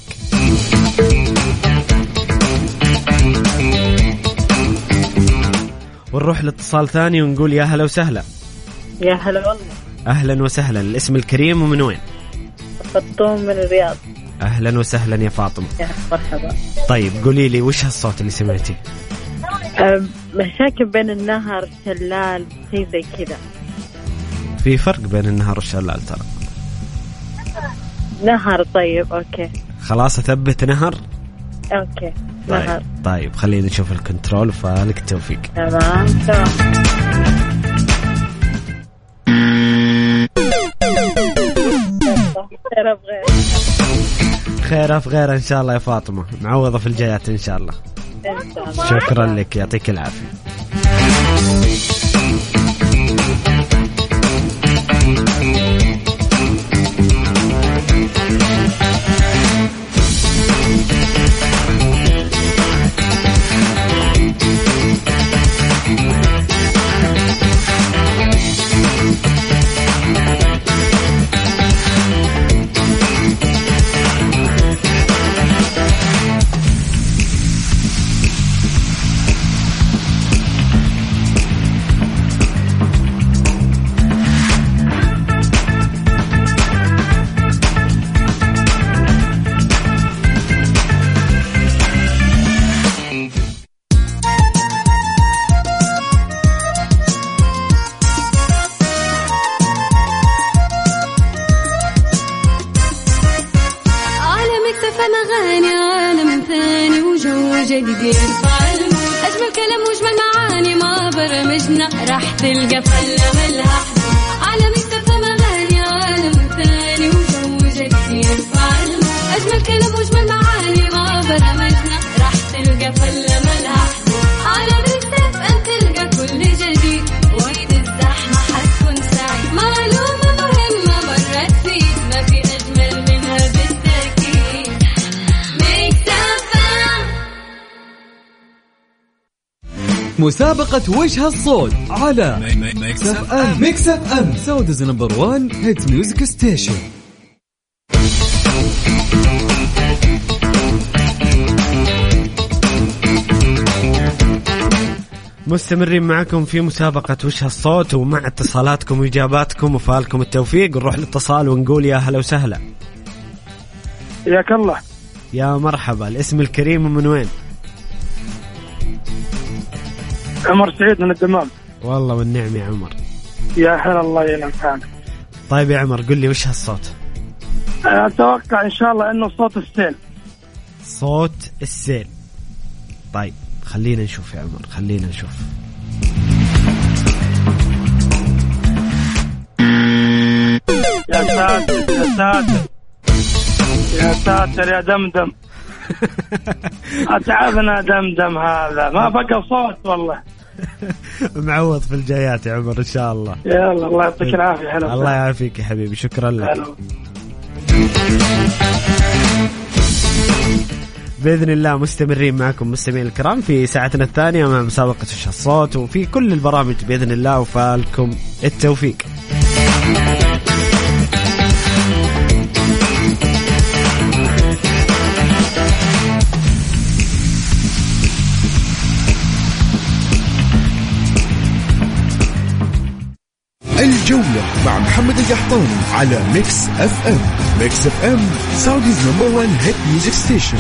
ونروح لاتصال ثاني ونقول يا هلا وسهلا. يا هلا والله. أهلا وسهلا. الاسم الكريم ومن وين؟ فاطمة من الرياض. أهلا وسهلا يا فاطمة. يا مرحبا. طيب قولي لي وش هالصوت اللي سمعتي؟ مشاكل بين النهر شلال شيء زي كذا. في فرق بين النهر والشلال ترى. نهر. طيب اوكي خلاص اثبت نهر. اوكي طيب. نهر. طيب خلينا نشوف الكنترول وفالك التوفيق. تمام تمام. خير في غير خير في غير ان شاء الله يا فاطمة. معوضة في الجايات ان شاء الله. إن شاء الله. شكرا لك، يعطيك العافية. جديد يرفع المود. أجمل كلام وأجمل معاني ما برمجنا راح تلقى فلة ملها حدود. عالم يكتب أغاني عالم ثاني وجو جديد يرفع المود. أجمل كلام وأجمل معاني ما برمجنا راح تلقى فلة ملها حدود. عالم يكتب أن تلقى كل جديد ويد الزحمة حتكون سعيد. معلومة مهمة مرت فيك ما في أجمل منها بالتأكيد. ميكس أف أم. مسابقة وجه الصوت على ميكس أف أم. ميكس أف أم سعوديز نمبر وان هيت ميوزك ستيشن. مستمرين معكم في مسابقة وش هالصوت، ومع اتصالاتكم وإجاباتكم وفالكم التوفيق. نروح الاتصال ونقول يا هلا وسهلا. ياك الله. يا مرحبا، الاسم الكريم ومن وين؟ عمر سعيد من الدمام. والله والنعم يا عمر. يا حل الله ينفعنا. طيب يا عمر قل لي وش هالصوت؟ أتوقع إن شاء الله إنه صوت السيل. صوت السيل. طيب خلينا نشوف يا عمر، خلينا نشوف. يا ساتر يا ساتر يا ساتر يا دمدم. أتعبنا دمدم، هذا ما بقى صوت والله. معوض في الجايات يا عمر إن شاء الله. يلا الله يعطيك العافية. حلو. الله يعافيك يا حبيبي، شكرا لك. حلو. بإذن الله مستمرين معكم مستمعين الكرام في ساعتنا الثانية مع مسابقة وش الصوت، وفي كل البرامج بإذن الله، وفالكم التوفيق. الجولة مع محمد القحطاني على ميكس أف أم. ميكس أف أم سعوديز نمبر وان هيت ميوزك ستيشن.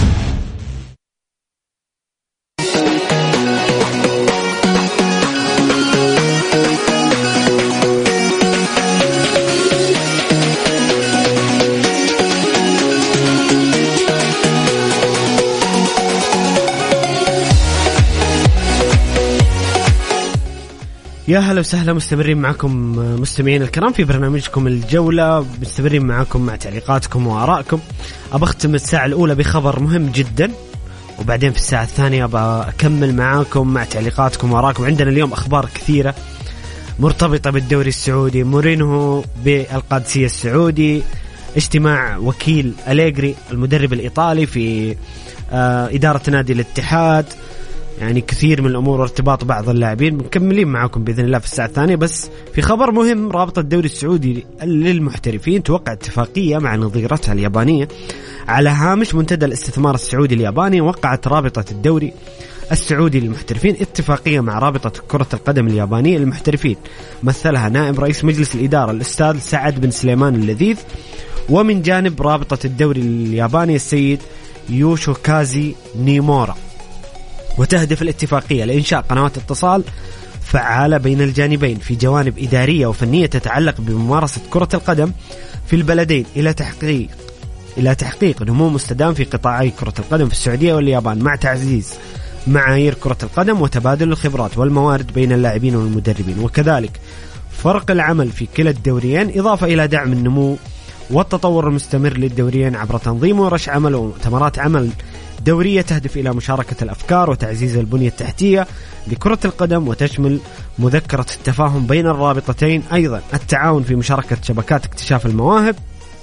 يا هلا وسهلا، مستمرين معكم مستمعين الكرام في برنامجكم الجولة. مستمرين معكم مع تعليقاتكم وآرائكم. أبختم الساعة الأولى بخبر مهم جدا، وبعدين في الساعة الثانية بكمل معاكم مع تعليقاتكم وآرائكم. عندنا اليوم أخبار كثيرة مرتبطة بالدوري السعودي، مورينهو بالقادسية السعودي، اجتماع وكيل أليغري المدرب الإيطالي في إدارة نادي الاتحاد، يعني كثير من الأمور وارتباط بعض اللاعبين. مكملين معكم بإذن الله في الساعة الثانية. بس في خبر مهم، رابطة الدوري السعودي للمحترفين توقع اتفاقية مع نظيرتها اليابانية على هامش منتدى الاستثمار السعودي الياباني. وقعت رابطة الدوري السعودي للمحترفين اتفاقية مع رابطة كرة القدم اليابانية للمحترفين، مثلها نائب رئيس مجلس الإدارة الأستاذ سعد بن سليمان اللذيذ، ومن جانب رابطة الدوري الياباني السيد يوشوكازي نيمورا. وتهدف الاتفاقية لإنشاء قنوات اتصال فعالة بين الجانبين في جوانب إدارية وفنية تتعلق بممارسة كرة القدم في البلدين، إلى تحقيق إلى تحقيق نمو مستدام في قطاعي كرة القدم في السعودية واليابان، مع تعزيز معايير كرة القدم وتبادل الخبرات والموارد بين اللاعبين والمدربين، وكذلك فرق العمل في كلا الدوريين، إضافة إلى دعم النمو والتطور المستمر للدوريين عبر تنظيم ورش عمل ومؤتمرات عمل دورية تهدف إلى مشاركة الأفكار وتعزيز البنية التحتية لكرة القدم، وتشمل مذكرة التفاهم بين الرابطتين. أيضا التعاون في مشاركة شبكات اكتشاف المواهب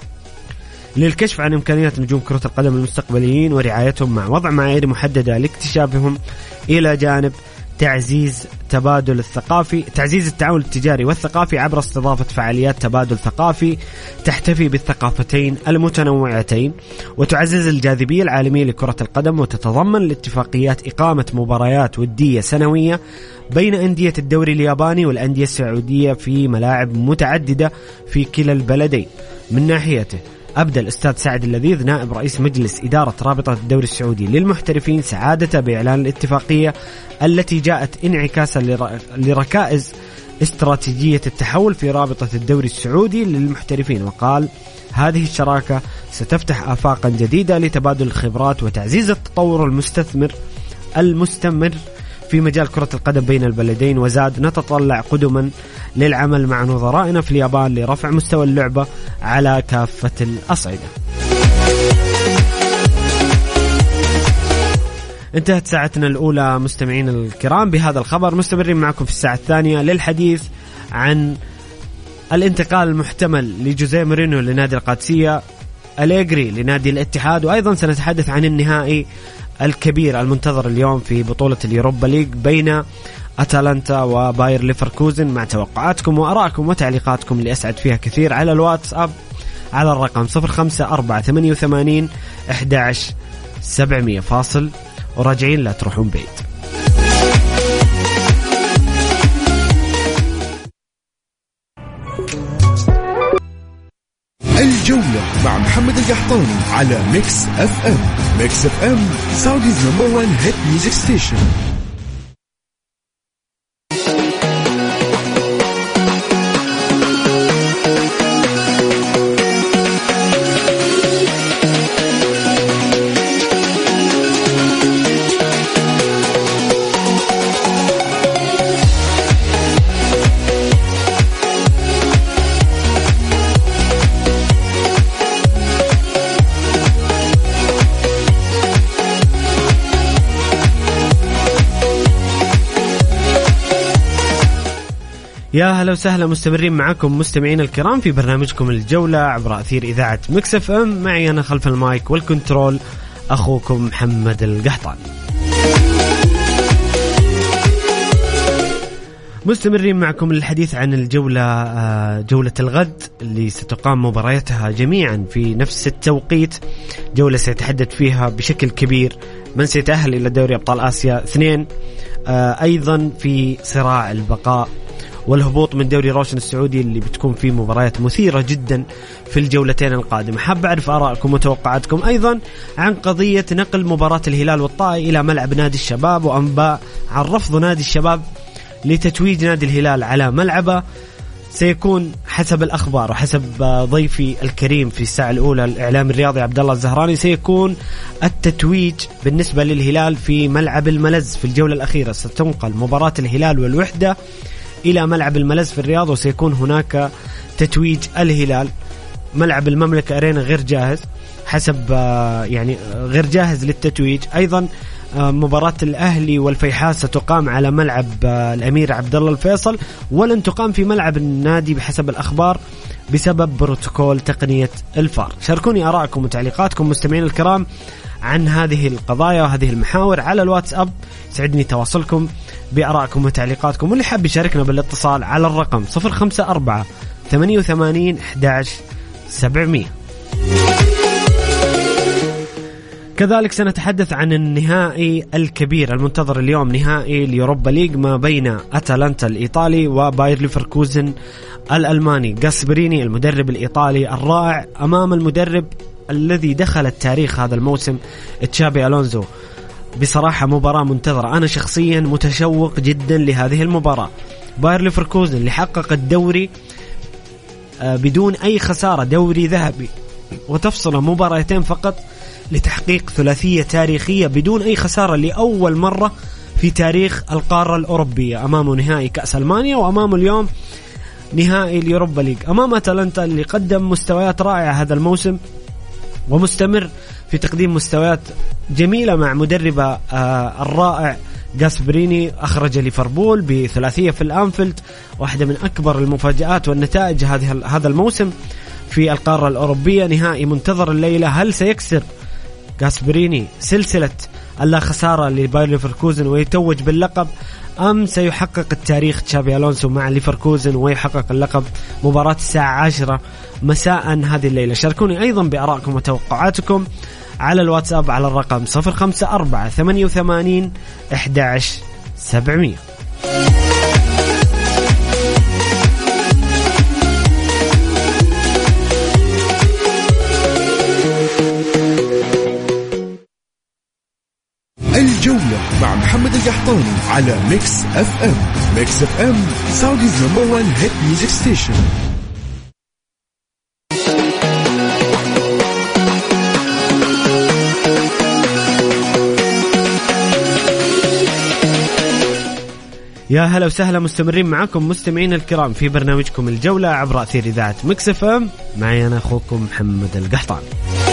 للكشف عن إمكانيات نجوم كرة القدم المستقبليين ورعايتهم، مع وضع معايير محددة لاكتشافهم، إلى جانب تعزيز تبادل الثقافي تعزيز التعاون التجاري والثقافي عبر استضافة فعاليات تبادل ثقافي تحتفي بالثقافتين المتنوعتين وتعزز الجاذبية العالمية لكرة القدم. وتتضمن الاتفاقيات إقامة مباريات ودية سنوية بين أندية الدوري الياباني والأندية السعودية في ملاعب متعددة في كلا البلدين. من ناحيته أبدى الأستاذ سعد اللذيذ نائب رئيس مجلس إدارة رابطة الدوري السعودي للمحترفين سعادته بإعلان الاتفاقية التي جاءت انعكاسا لركائز استراتيجية التحول في رابطة الدوري السعودي للمحترفين، وقال: هذه الشراكة ستفتح آفاقا جديدة لتبادل الخبرات وتعزيز التطور المستثمر المستمر في مجال كرة القدم بين البلدين، وزاد نتطلع قدما للعمل مع نظرائنا في اليابان لرفع مستوى اللعبة على كافة الأصعدة. انتهت ساعتنا الأولى مستمعين الكرام بهذا الخبر. مستمرين معكم في الساعة الثانية للحديث عن الانتقال المحتمل لجوزيه مورينيو لنادي القادسية، أليغري لنادي الاتحاد، وأيضا سنتحدث عن النهائي الكبير المنتظر اليوم في بطولة اليوروبا ليج بين أتلانتا وباير ليفركوزن، مع توقعاتكم وأراءكم وتعليقاتكم اللي أسعد فيها كثير على الواتساب على الرقم صفر خمسة أربعة ثمانية وثمانين أحد عشر سبعمية. فاصل وراجعين، لا تروحون بعيد. الجولة مع محمد القحطاني على ميكس اف ام. ميكس اف ام سعوديز نمبر وان هيت ميوزك ستيشن. يا هلا وسهلا، مستمرين معكم مستمعين الكرام في برنامجكم الجولة عبر أثير إذاعة ميكس اف ام. معي أنا خلف المايك والكنترول أخوكم محمد القحطاني. مستمرين معكم للحديث عن الجولة جولة الغد اللي ستقام مبارياتها جميعا في نفس التوقيت. جولة سيتحدد فيها بشكل كبير من سيتأهل إلى دوري أبطال آسيا. اثنين أيضا في صراع البقاء والهبوط من دوري روشن السعودي اللي بتكون فيه مباريات مثيرة جدا في الجولتين القادمة. حاب أعرف آراءكم وتوقعاتكم أيضا عن قضية نقل مباراة الهلال والطائي إلى ملعب نادي الشباب، وأنباء عن رفض نادي الشباب لتتويج نادي الهلال على ملعبه. سيكون حسب الأخبار وحسب ضيفي الكريم في الساعة الأولى الإعلام الرياضي عبد الله الزهراني، سيكون التتويج بالنسبة للهلال في ملعب الملز. في الجولة الأخيرة ستنقل مباراة الهلال والوحدة إلى ملعب الملز في الرياض، وسيكون هناك تتويج الهلال. ملعب المملكة أرينا غير جاهز، حسب يعني غير جاهز للتتويج. أيضا مباراة الأهلي والفيحاء ستقام على ملعب الأمير عبد الله الفيصل، ولن تقام في ملعب النادي بحسب الأخبار بسبب بروتوكول تقنية الفار. شاركوني آراءكم وتعليقاتكم مستمعين الكرام عن هذه القضايا وهذه المحاور على الواتساب. سعدني تواصلكم بآراءكم وتعليقاتكم، واللي حاب يشاركنا بالاتصال على الرقم صفر خمسة أربعة ثمانية وثمانين أحد عشر سبعمية. كذلك سنتحدث عن النهائي الكبير المنتظر اليوم، نهائي اليوروبا ليج ما بين أتلانتا الإيطالي وباير ليفركوزن الألماني. غاسبريني المدرب الإيطالي الرائع أمام المدرب الذي دخل التاريخ هذا الموسم تشابي ألونزو. بصراحة مباراة منتظرة، أنا شخصيا متشوق جدا لهذه المباراة. باير ليفركوزن اللي حقق الدوري بدون أي خسارة، دوري ذهبي، وتفصل مباراتين فقط لتحقيق ثلاثية تاريخية بدون أي خسارة لأول مرة في تاريخ القارة الأوروبية. أمامه نهائي كأس ألمانيا، وأمامه اليوم نهائي اليوروبا ليج، أمام أتلانتا اللي قدم مستويات رائعة هذا الموسم ومستمر في تقديم مستويات جميلة مع مدربه آه الرائع غاسبريني. أخرج ليفربول بثلاثية في الأنفيلد، واحدة من أكبر المفاجآت والنتائج هذه هذا الموسم في القارة الأوروبية. نهائي منتظر الليلة، هل سيكسر غاسبريني سلسلة اللا خسارة لباير ليفركوزن ويتوج باللقب، أم سيحقق التاريخ تشابي ألونسو مع ليفركوزن ويحقق اللقب؟ مباراة الساعة عشرة مساء هذه الليلة. شاركوني أيضا بآرائكم وتوقعاتكم على الواتساب على الرقم صفر خمسة أربعة ثمانية وثمانين أحد عشر سبعمية. الجولة مع محمد القحطاني على ميكس اف ام. ميكس اف ام سعوديز نمبر وان هيت ميوزك ستيشن. يا هلا وسهلا، مستمرين معكم مستمعين الكرام في برنامجكم الجولة عبر أثير إذاعة ميكس اف ام. معي أنا أخوكم محمد القحطان.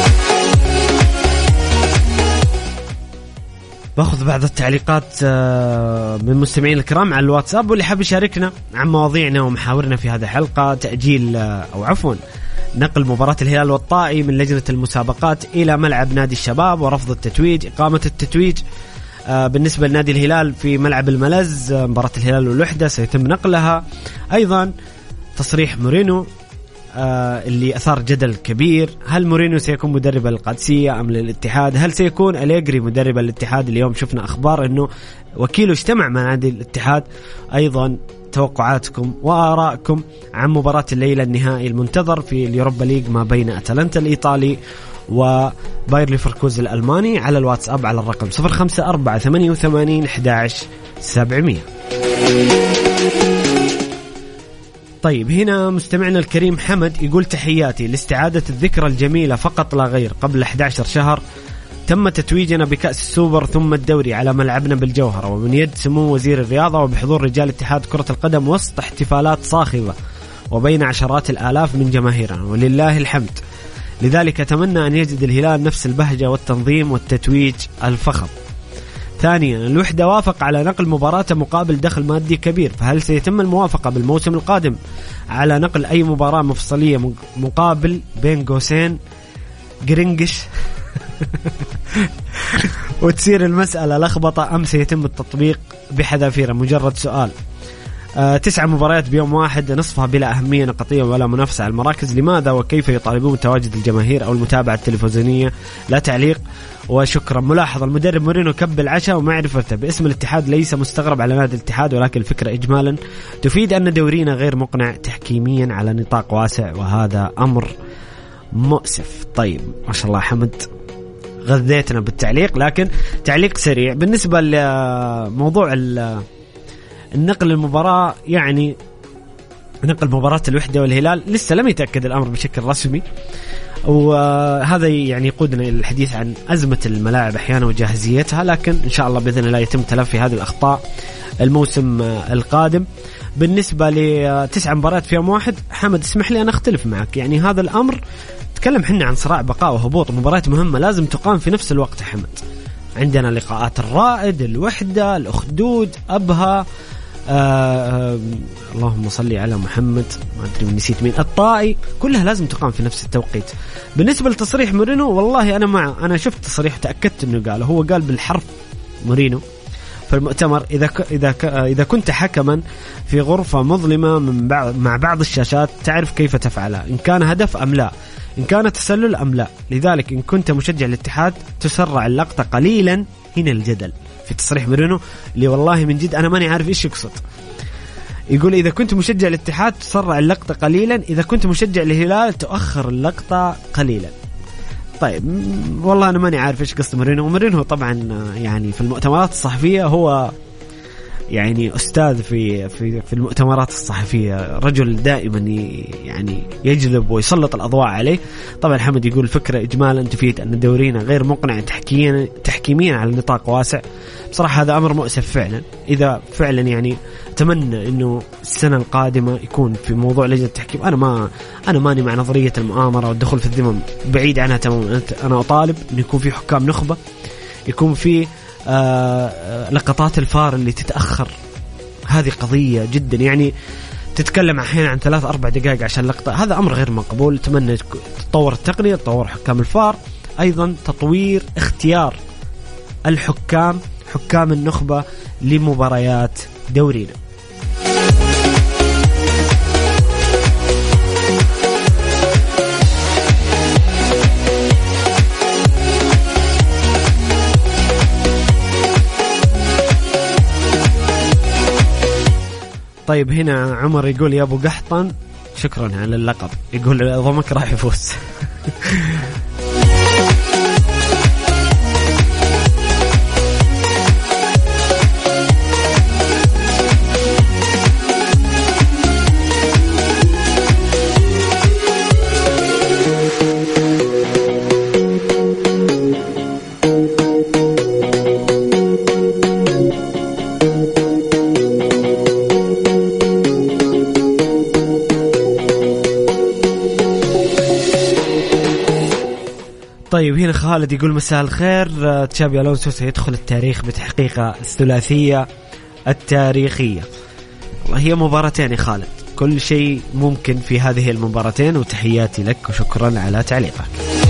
باخذ بعض التعليقات من مستمعين الكرام على الواتساب، واللي حاب يشاركنا عن مواضيعنا ومحاورنا في هذه الحلقة: تأجيل أو عفوا نقل مباراة الهلال والطائي من لجنة المسابقات إلى ملعب نادي الشباب ورفض التتويج، إقامة التتويج بالنسبة لنادي الهلال في ملعب الملز، مباراة الهلال والوحدة سيتم نقلها. أيضا تصريح مورينو اللي أثار جدل كبير: هل مورينو سيكون مدرب القادسية أم للاتحاد؟ هل سيكون أليغري مدرب الاتحاد؟ اليوم شفنا أخبار أنه وكيله اجتمع مع نادي الاتحاد. أيضا توقعاتكم وآرائكم عن مباراة الليلة النهائي المنتظر في اليوروبا ليج ما بين أتلانتا الإيطالي وباير ليفركوزن الألماني على الواتساب على الرقم صفر خمسة أربعة ثمانية وثمانين أحد عشر سبعمية. طيب، هنا مستمعنا الكريم حمد يقول: تحياتي لاستعادة الذكرى الجميلة فقط لا غير. قبل أحد عشر شهر تم تتويجنا بكأس السوبر ثم الدوري على ملعبنا بالجوهرة ومن يد سمو وزير الرياضة وبحضور رجال اتحاد كرة القدم وسط احتفالات صاخبة وبين عشرات الآلاف من جماهيرنا ولله الحمد. لذلك أتمنى أن يجد الهلال نفس البهجة والتنظيم والتتويج الفخم. ثانيا، الوحدة وافق على نقل مباراة مقابل دخل مادي كبير، فهل سيتم الموافقة بالموسم القادم على نقل أي مباراة مفصلية مقابل بين قوسين جرينجش وتصير المسألة لخبطة، أم سيتم التطبيق بحذافيره؟ مجرد سؤال. آه تسعة مباريات بيوم واحد، نصفها بلا أهمية نقطية ولا منافسة على المراكز. لماذا وكيف يطالبون تواجد الجماهير أو المتابعة التلفزيونية؟ لا تعليق وشكرا. ملاحظة: المدرب مورينو كب العشاء ومعرفته باسم الاتحاد ليس مستغرب على نادي الاتحاد، ولكن الفكرة إجمالا تفيد أن دورينا غير مقنع تحكيميا على نطاق واسع، وهذا أمر مؤسف. طيب، ما شاء الله حمد، غذيتنا بالتعليق. لكن تعليق سريع بالنسبة لموضوع النقل المباراة، يعني نقل مباراة الوحدة والهلال لسه لم يتأكد الأمر بشكل رسمي، وهذا يعني يقودنا إلى الحديث عن أزمة الملاعب أحيانا وجاهزيتها، لكن إن شاء الله بإذن الله يتم تلافي هذه الأخطاء الموسم القادم. بالنسبة لتسع مباريات في يوم واحد، حمد اسمح لي أنا أختلف معك. يعني هذا الأمر تكلم حنا عن صراع بقاء وهبوط، مباريات مهمة لازم تقام في نفس الوقت. حمد، عندنا لقاءات الرائد، الوحدة، الأخدود، أبها، آه آه اللهم صل على محمد، ما أدري نسيت مين، الطائي، كلها لازم تقام في نفس التوقيت. بالنسبة لتصريح مورينو، والله أنا مع أنا شفت تصريح تأكدت إنه قال، هو قال بالحرف مورينو في المؤتمر: إذا ك إذا ك إذا كنت حكما في غرفة مظلمة من بعض مع بعض الشاشات تعرف كيف تفعلها، إن كان هدف أم لا، إن كان تسلل أم لا. لذلك إن كنت مشجع الاتحاد تسرع اللقطة قليلا. هنا الجدل في تصريح مورينو اللي والله من جد أنا ماني عارف إيش يقصد. يقول: إذا كنت مشجع الاتحاد تسرع اللقطة قليلا، إذا كنت مشجع الهلال تؤخر اللقطة قليلا. طيب، والله أنا ماني عارف إيش قصد مورينو. مورينو طبعا يعني في المؤتمرات الصحفية هو يعني أستاذ في في في المؤتمرات الصحفية، رجل دائما يعني يجذب ويسلط الأضواء عليه. طبعا حمد يقول: الفكرة إجمالا تفيد أن دورينا غير مقنع تحكيميا تحكيميا على نطاق واسع. بصراحة هذا أمر مؤسف فعلا. إذا فعلا يعني أتمنى إنه السنة القادمة يكون في موضوع لجنة التحكيم. أنا ما أنا ماني مع نظرية المؤامرة والدخول في الذمم، بعيد عنها تماما. أنا أطالب إنه يكون في حكام نخبة، يكون في آه لقطات الفار اللي تتأخر. هذه قضية جدا يعني تتكلم أحيانا عن ثلاث أربع دقائق عشان لقطة، هذا أمر غير مقبول. أتمنى تطور التقنية، تطور حكام الفار، أيضا تطوير اختيار الحكام، حكام النخبة لمباريات دورينا. طيب، هنا عمر يقول: يا أبو قحطان شكرا على اللقب، يقول ضمك راح يفوز. طيب هنا خالد يقول مساء الخير، تشابي ألونسو سيدخل التاريخ بتحقيق الثلاثية التاريخية. هي مباراتين يا خالد، كل شيء ممكن في هذه المباراتين، وتحياتي لك وشكرا على تعليقك.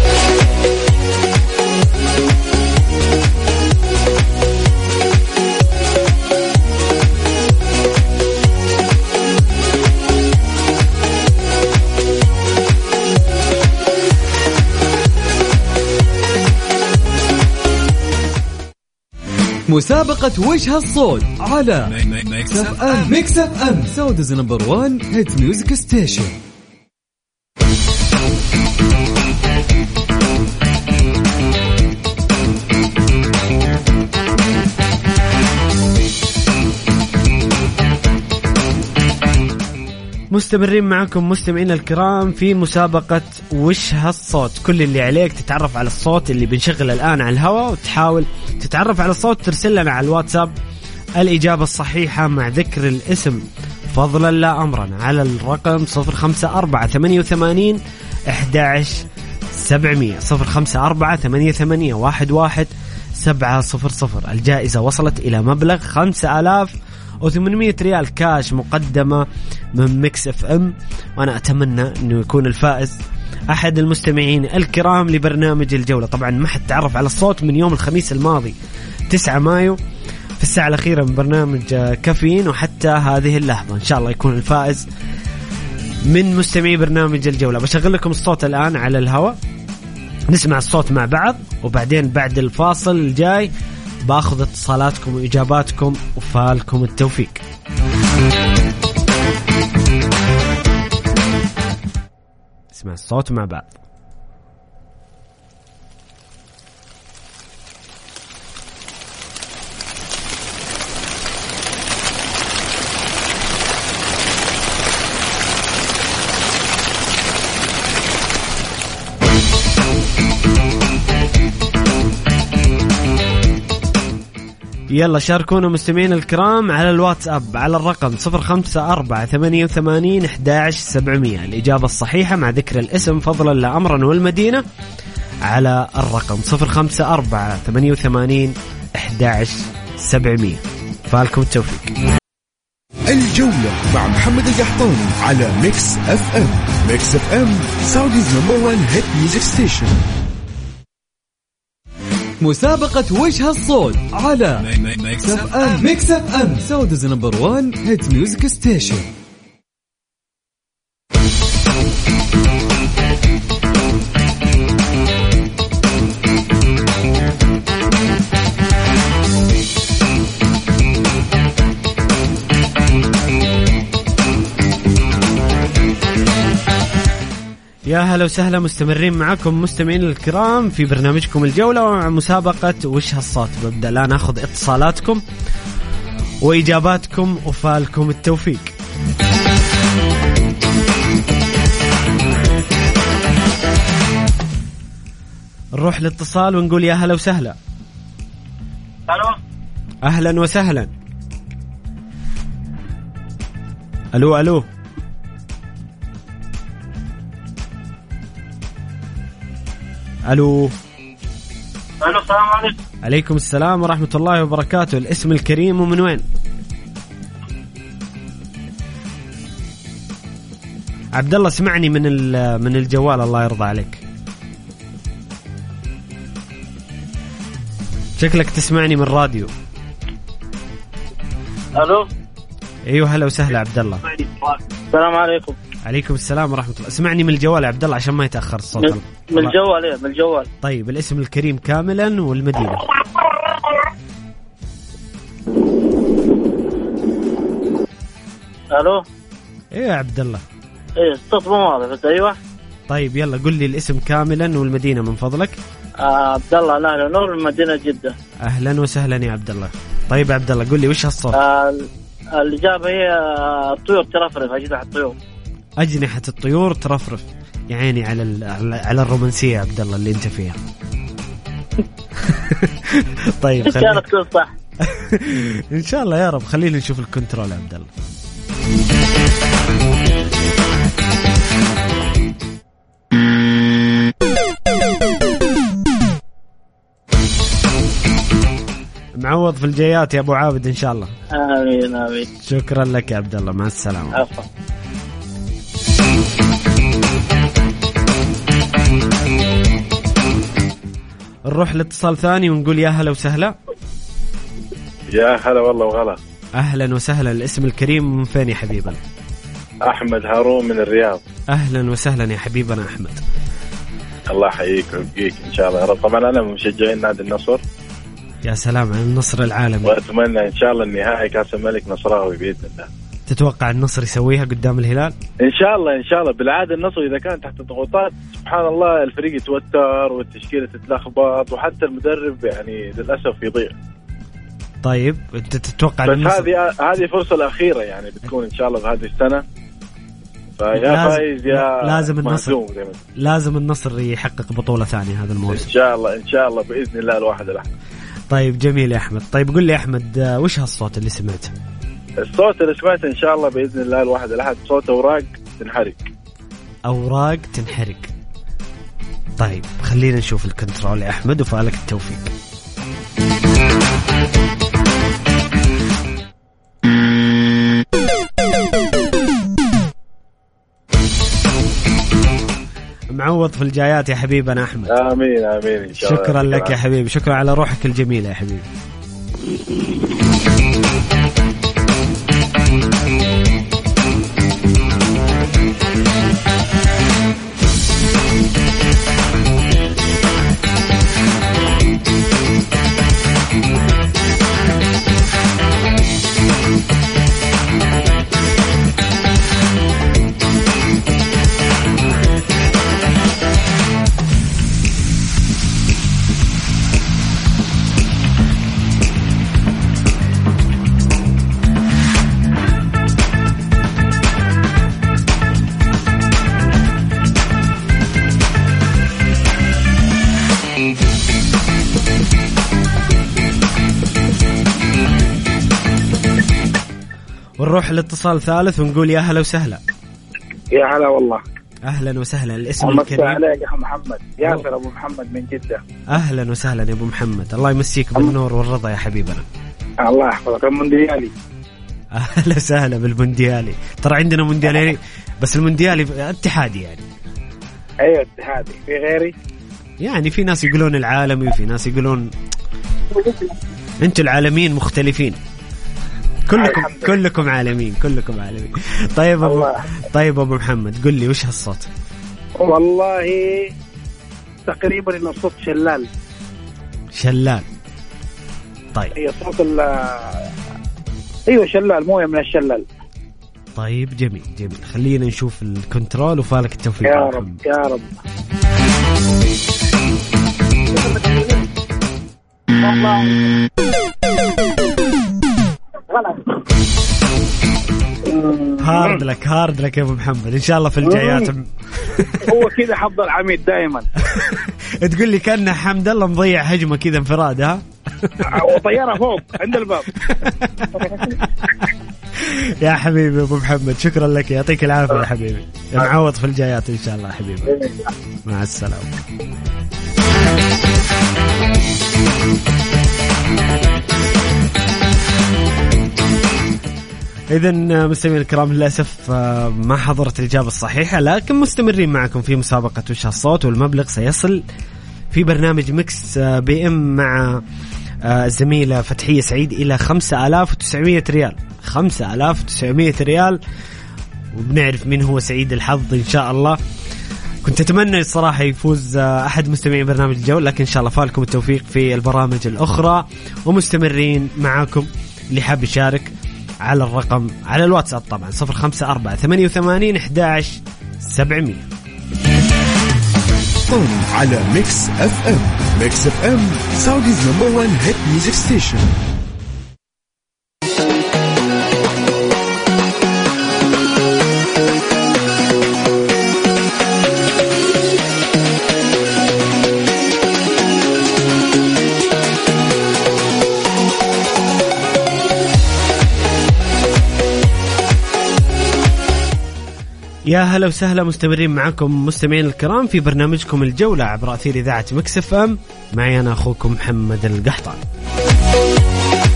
مسابقة وجه الصوت على ميكس اف ام. ميكس اف ام سعوديز نمبر وان هيت ميوزك ستيشن. مستمرين معكم مستمعين الكرام في مسابقة وش هالصوت. كل اللي عليك تتعرف على الصوت اللي بنشغل الآن على الهواء، وتحاول تتعرف على الصوت، ترسل لنا على الواتساب الإجابة الصحيحة مع ذكر الاسم فضلا لا أمرا على الرقم صفر خمسة أربعة ثمانية وثمانين أحد عشر سبعمية صفر خمسة أربعة ثمانية ثمانية واحد واحد سبعة صفر صفر. الجائزة وصلت إلى مبلغ خمسة آلاف وثمانمائة ريال كاش مقدمة من ميكس اف ام، وأنا أتمنى أنه يكون الفائز أحد المستمعين الكرام لبرنامج الجولة. طبعا ما حد تعرف على الصوت من يوم الخميس الماضي تسعة مايو في الساعة الأخيرة من برنامج كافيين، وحتى هذه اللحظة إن شاء الله يكون الفائز من مستمعي برنامج الجولة. بشغل لكم الصوت الآن على الهواء، نسمع الصوت مع بعض، وبعدين بعد الفاصل الجاي باخذ اتصالاتكم وإجاباتكم، وفالكم التوفيق. اسمع الصوت مع بعض. يلا شاركونا مستمعين الكرام على الواتساب على الرقم صفر خمسة أربعة ثمانية وثمانين أحد عشر سبعمية. الإجابة الصحيحة مع ذكر الاسم فضلا لا أمرا والمدينة على الرقم صفر خمسة أربعة ثمانية وثمانين أحد عشر سبعمية. فالكم التوفيق. الجولة مع محمد القحطاني على ميكس اف ام. ميكس اف ام سعوديز نمبر وان هيت ميوزك ستيشن. مسابقة وجه الصوت على ميكس اف ام. ميكس اف ام سعوديز نمبر وان هيت ميوزك ستيشن. يا هلا وسهلا، مستمرين معكم مستمعين الكرام في برنامجكم الجولة ومع مسابقة وش هالصوت. ببدأ الآن أخذ اتصالاتكم وإجاباتكم، وفالكم التوفيق. نروح الاتصال ونقول يا هلا وسهلا. الو أهلا وسهلا. ألو ألو ألو الو السلام عليكم. عليكم السلام ورحمة الله وبركاته. الاسم الكريم ومن وين؟ عبد الله سمعني من من الجوال الله يرضى عليك. شكلك تسمعني من الراديو. الو ايوه هلا وسهلا عبد الله. السلام عليكم. عليكم السلام ورحمة الله. اسمعني من الجوال يا عبد الله عشان ما يتأخر الصوت. من, من الجوال ايه من الجوال. طيب الاسم الكريم كاملا والمدينة. الو ايه يا عبد الله. ايه الصوت مو واضح بس. ايوه طيب يلا قل لي الاسم كاملا والمدينة من فضلك. آه عبد الله اهلا نور من مدينة جدة. اهلا وسهلا يا عبد الله. طيب يا عبد الله قل لي وش هالصوت؟ آه الإجابة هي الطيور ترفرف، أجنحة الطيور. أجنحة الطيور ترفرف. يعني على على الرومانسية يا عبد الله اللي أنت فيها. طيب إن شاء الله تكون صح. إن شاء الله يا رب. خلينا نشوف الكنترول يا عبد الله. معوض في الجايات يا أبو عابد إن شاء الله. آمين آمين. شكرا لك يا عبد الله، مع السلامة. عفوا. نروح لاتصال ثاني ونقول يا هلا وسهلا. يا هلا والله وغلا. أهلا وسهلا. الاسم الكريم من فين يا حبيبنا؟ أحمد هارون من الرياض. أهلا وسهلا يا حبيبنا أحمد. الله يحييك ويبقيك إن شاء الله. طبعا أنا من مشجعين نادي النصر. يا سلام على النصر العالمي. وأتمنى إن شاء الله النهائي كأس الملك نصراوي بإذن الله. تتوقع النصر يسويها قدام الهلال؟ إن شاء الله إن شاء الله. بالعادة النصر إذا كان تحت ضغوطات سبحان الله الفريق يتوتر والتشكيلة تتلخبط وحتى المدرب يعني للأسف يضيع. طيب أنت تتوقع بس النصر؟ هذه هذه فرصة الأخيرة يعني بتكون إن شاء الله بهذه السنة. فيا لازم فايز يا لازم النصر زي ما لازم النصر يحقق بطولة ثانية هذا الموسم إن شاء الله إن شاء الله بإذن الله الواحد الأحد. طيب جميل يا أحمد. طيب قل لي أحمد، وش هالصوت اللي سمعته؟ الصوت اللي سمعته إن شاء الله بإذن الله الواحد الأحد صوت أوراق تنحرق. أوراق تنحرق. طيب خلينا نشوف الكنترول يا أحمد وفالك التوفيق. معوض في الجايات يا حبيبنا أحمد. آمين آمين إن شاء الله. شكرا لك يا حبيبي، شكرا على روحك الجميلة يا حبيبي. ونروح لاتصال ثالث ونقول يا هلا وسهلا. يا هلا والله. أهلا وسهلا. الاسم الكريم؟ الكريم عليك يا محمد. ياسر أبو محمد من جدة. أهلا وسهلا يا أبو محمد، الله يمسيك بالنور والرضا يا حبيبنا. الله يحفظك. المونديالي. أهلا وسهلا بالمونديالي. ترى عندنا مونديالي بس المونديالي اتحادي يعني. أيوة اتحادي. في غيري يعني في ناس يقولون العالمي وفي ناس يقولون أنتوا العالمين مختلفين. كلكم كلكم عالمين كلكم عالمين. طيب أبو طيب أبو محمد قل لي وش هالصوت؟ والله تقريبا إنه صوت شلال. شلال. طيب هي صوت ال أيوة شلال، موية من الشلال. طيب جميل جميل. خلينا نشوف الكنترول وفالك التوفيق يا رب يا رب. هارد لك هارد لك يا ابو محمد ان شاء الله في الجايات. هو كذا حظ العميد دائما. تقول لي كان حمد الله مضيع هجمه كذا انفراد ها وطيارة فوق عند الباب. يا حبيبي ابو محمد شكرا لك، يعطيك العافيه يا حبيبي. يا معوض في الجايات ان شاء الله يا حبيبي. مع السلامه. إذن مستمعين الكرام للأسف ما حضرت الإجابة الصحيحة، لكن مستمرين معكم في مسابقة وش هالصوت، والمبلغ سيصل في برنامج ميكس بي ام مع الزميلة فتحية سعيد إلى خمسة آلاف وتسعمية ريال. خمسة آلاف وتسعمية ريال، وبنعرف مين هو سعيد الحظ إن شاء الله. كنت أتمنى الصراحة يفوز أحد مستمعين برنامج الجو، لكن إن شاء الله فالكم التوفيق في البرامج الأخرى، ومستمرين معاكم. اللي حاب يشارك على الرقم على الواتساب طبعا صفر خمسة أربعة ثمانية وثمانين أحد عشر سبعمية. على ميكس اف ام. ميكس اف ام سعوديز نمبر وان هيت ميوزك ستيشن. يا هلا وسهلا، مستمرين معكم مستمعين الكرام في برنامجكم الجولة عبر أثير إذاعة ميكس اف ام. معي أنا أخوكم محمد القحطان.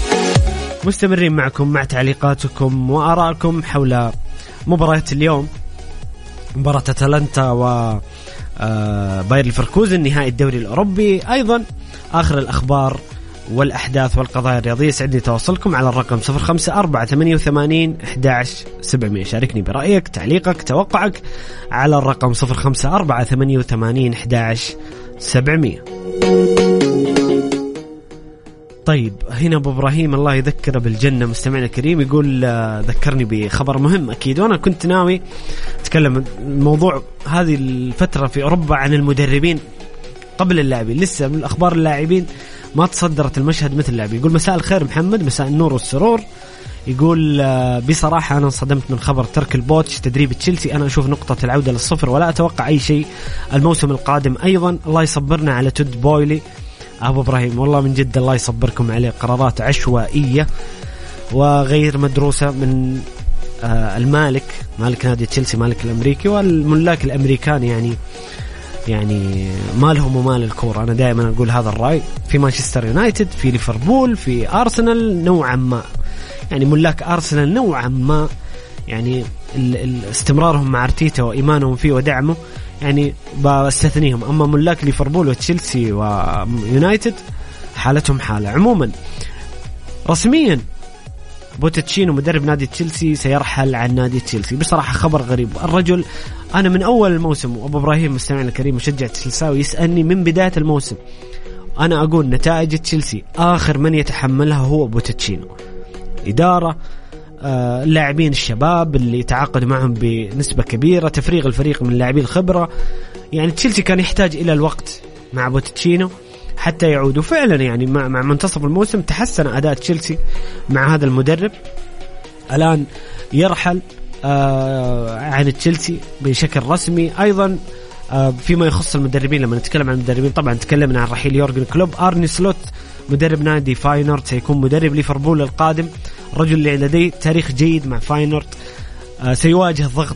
مستمرين معكم مع تعليقاتكم وآرائكم حول مباراة اليوم، مباراة أتلانتا و باير ليفركوزن نهائي الدوري الأوروبي. أيضا آخر الأخبار والأحداث والقضايا الرياضية. سعدني تواصلكم على الرقم صفر خمسة أربعة ثمانية وثمانين أحد عشر سبعمية. شاركني برأيك، تعليقك، توقعك على الرقم صفر خمسة أربعة ثمانية وثمانين أحد عشر سبعمية. طيب هنا أبو إبراهيم الله يذكره بالجنة مستمعنا الكريم يقول ذكرني بخبر مهم أكيد، وأنا كنت ناوي أتكلم الموضوع هذه الفترة في أوروبا عن المدربين قبل اللاعبين. لسه من الأخبار اللاعبين ما تصدرت المشهد مثل اللاعبين. يقول مساء الخير محمد، مساء النور والسرور. يقول بصراحة أنا انصدمت من خبر ترك البوتش تدريب تشيلسي. أنا أشوف نقطة العودة للصفر ولا أتوقع أي شيء الموسم القادم. أيضا الله يصبرنا على تود بويلي. أبو إبراهيم والله من جد الله يصبركم عليه، قرارات عشوائية وغير مدروسة من آه المالك، مالك نادي تشيلسي، مالك الأمريكي والملاك الأمريكان، يعني يعني مالهم ومال الكورة. أنا دائما أقول هذا الرأي في مانشستر يونايتد، في ليفربول، في أرسنال نوعا ما، يعني ملاك أرسنال نوعا ما يعني استمرارهم مع أرتيتا وإيمانهم فيه ودعمه يعني بستثنيهم. أما ملاك ليفربول وتشيلسي ويونايتد حالتهم حالة. عموما رسميا بوتشينو مدرب نادي تشيلسي سيرحل عن نادي تشيلسي. بصراحة خبر غريب. الرجل أنا من أول الموسم، وأبو إبراهيم مستمعنا الكريم مشجع تشيلساوي يسألني من بداية الموسم، أنا أقول نتائج تشيلسي آخر من يتحملها هو بوتشينو. إدارة، اللاعبين الشباب اللي تعاقدوا معهم بنسبة كبيرة، تفريغ الفريق من اللاعبين الخبرة. يعني تشيلسي كان يحتاج إلى الوقت مع بوتشينو حتى يعودوا فعلا. يعني مع, مع منتصف الموسم تحسن أداء تشيلسي مع هذا المدرب. الآن يرحل آه عن تشيلسي بشكل رسمي. أيضا آه فيما يخص المدربين، لما نتكلم عن المدربين طبعا تكلمنا عن رحيل يورجن كلوب. أرني سلوت مدرب نادي فاينورد سيكون مدرب ليفربول القادم، رجل اللي لديه تاريخ جيد مع فاينورد. آه سيواجه ضغط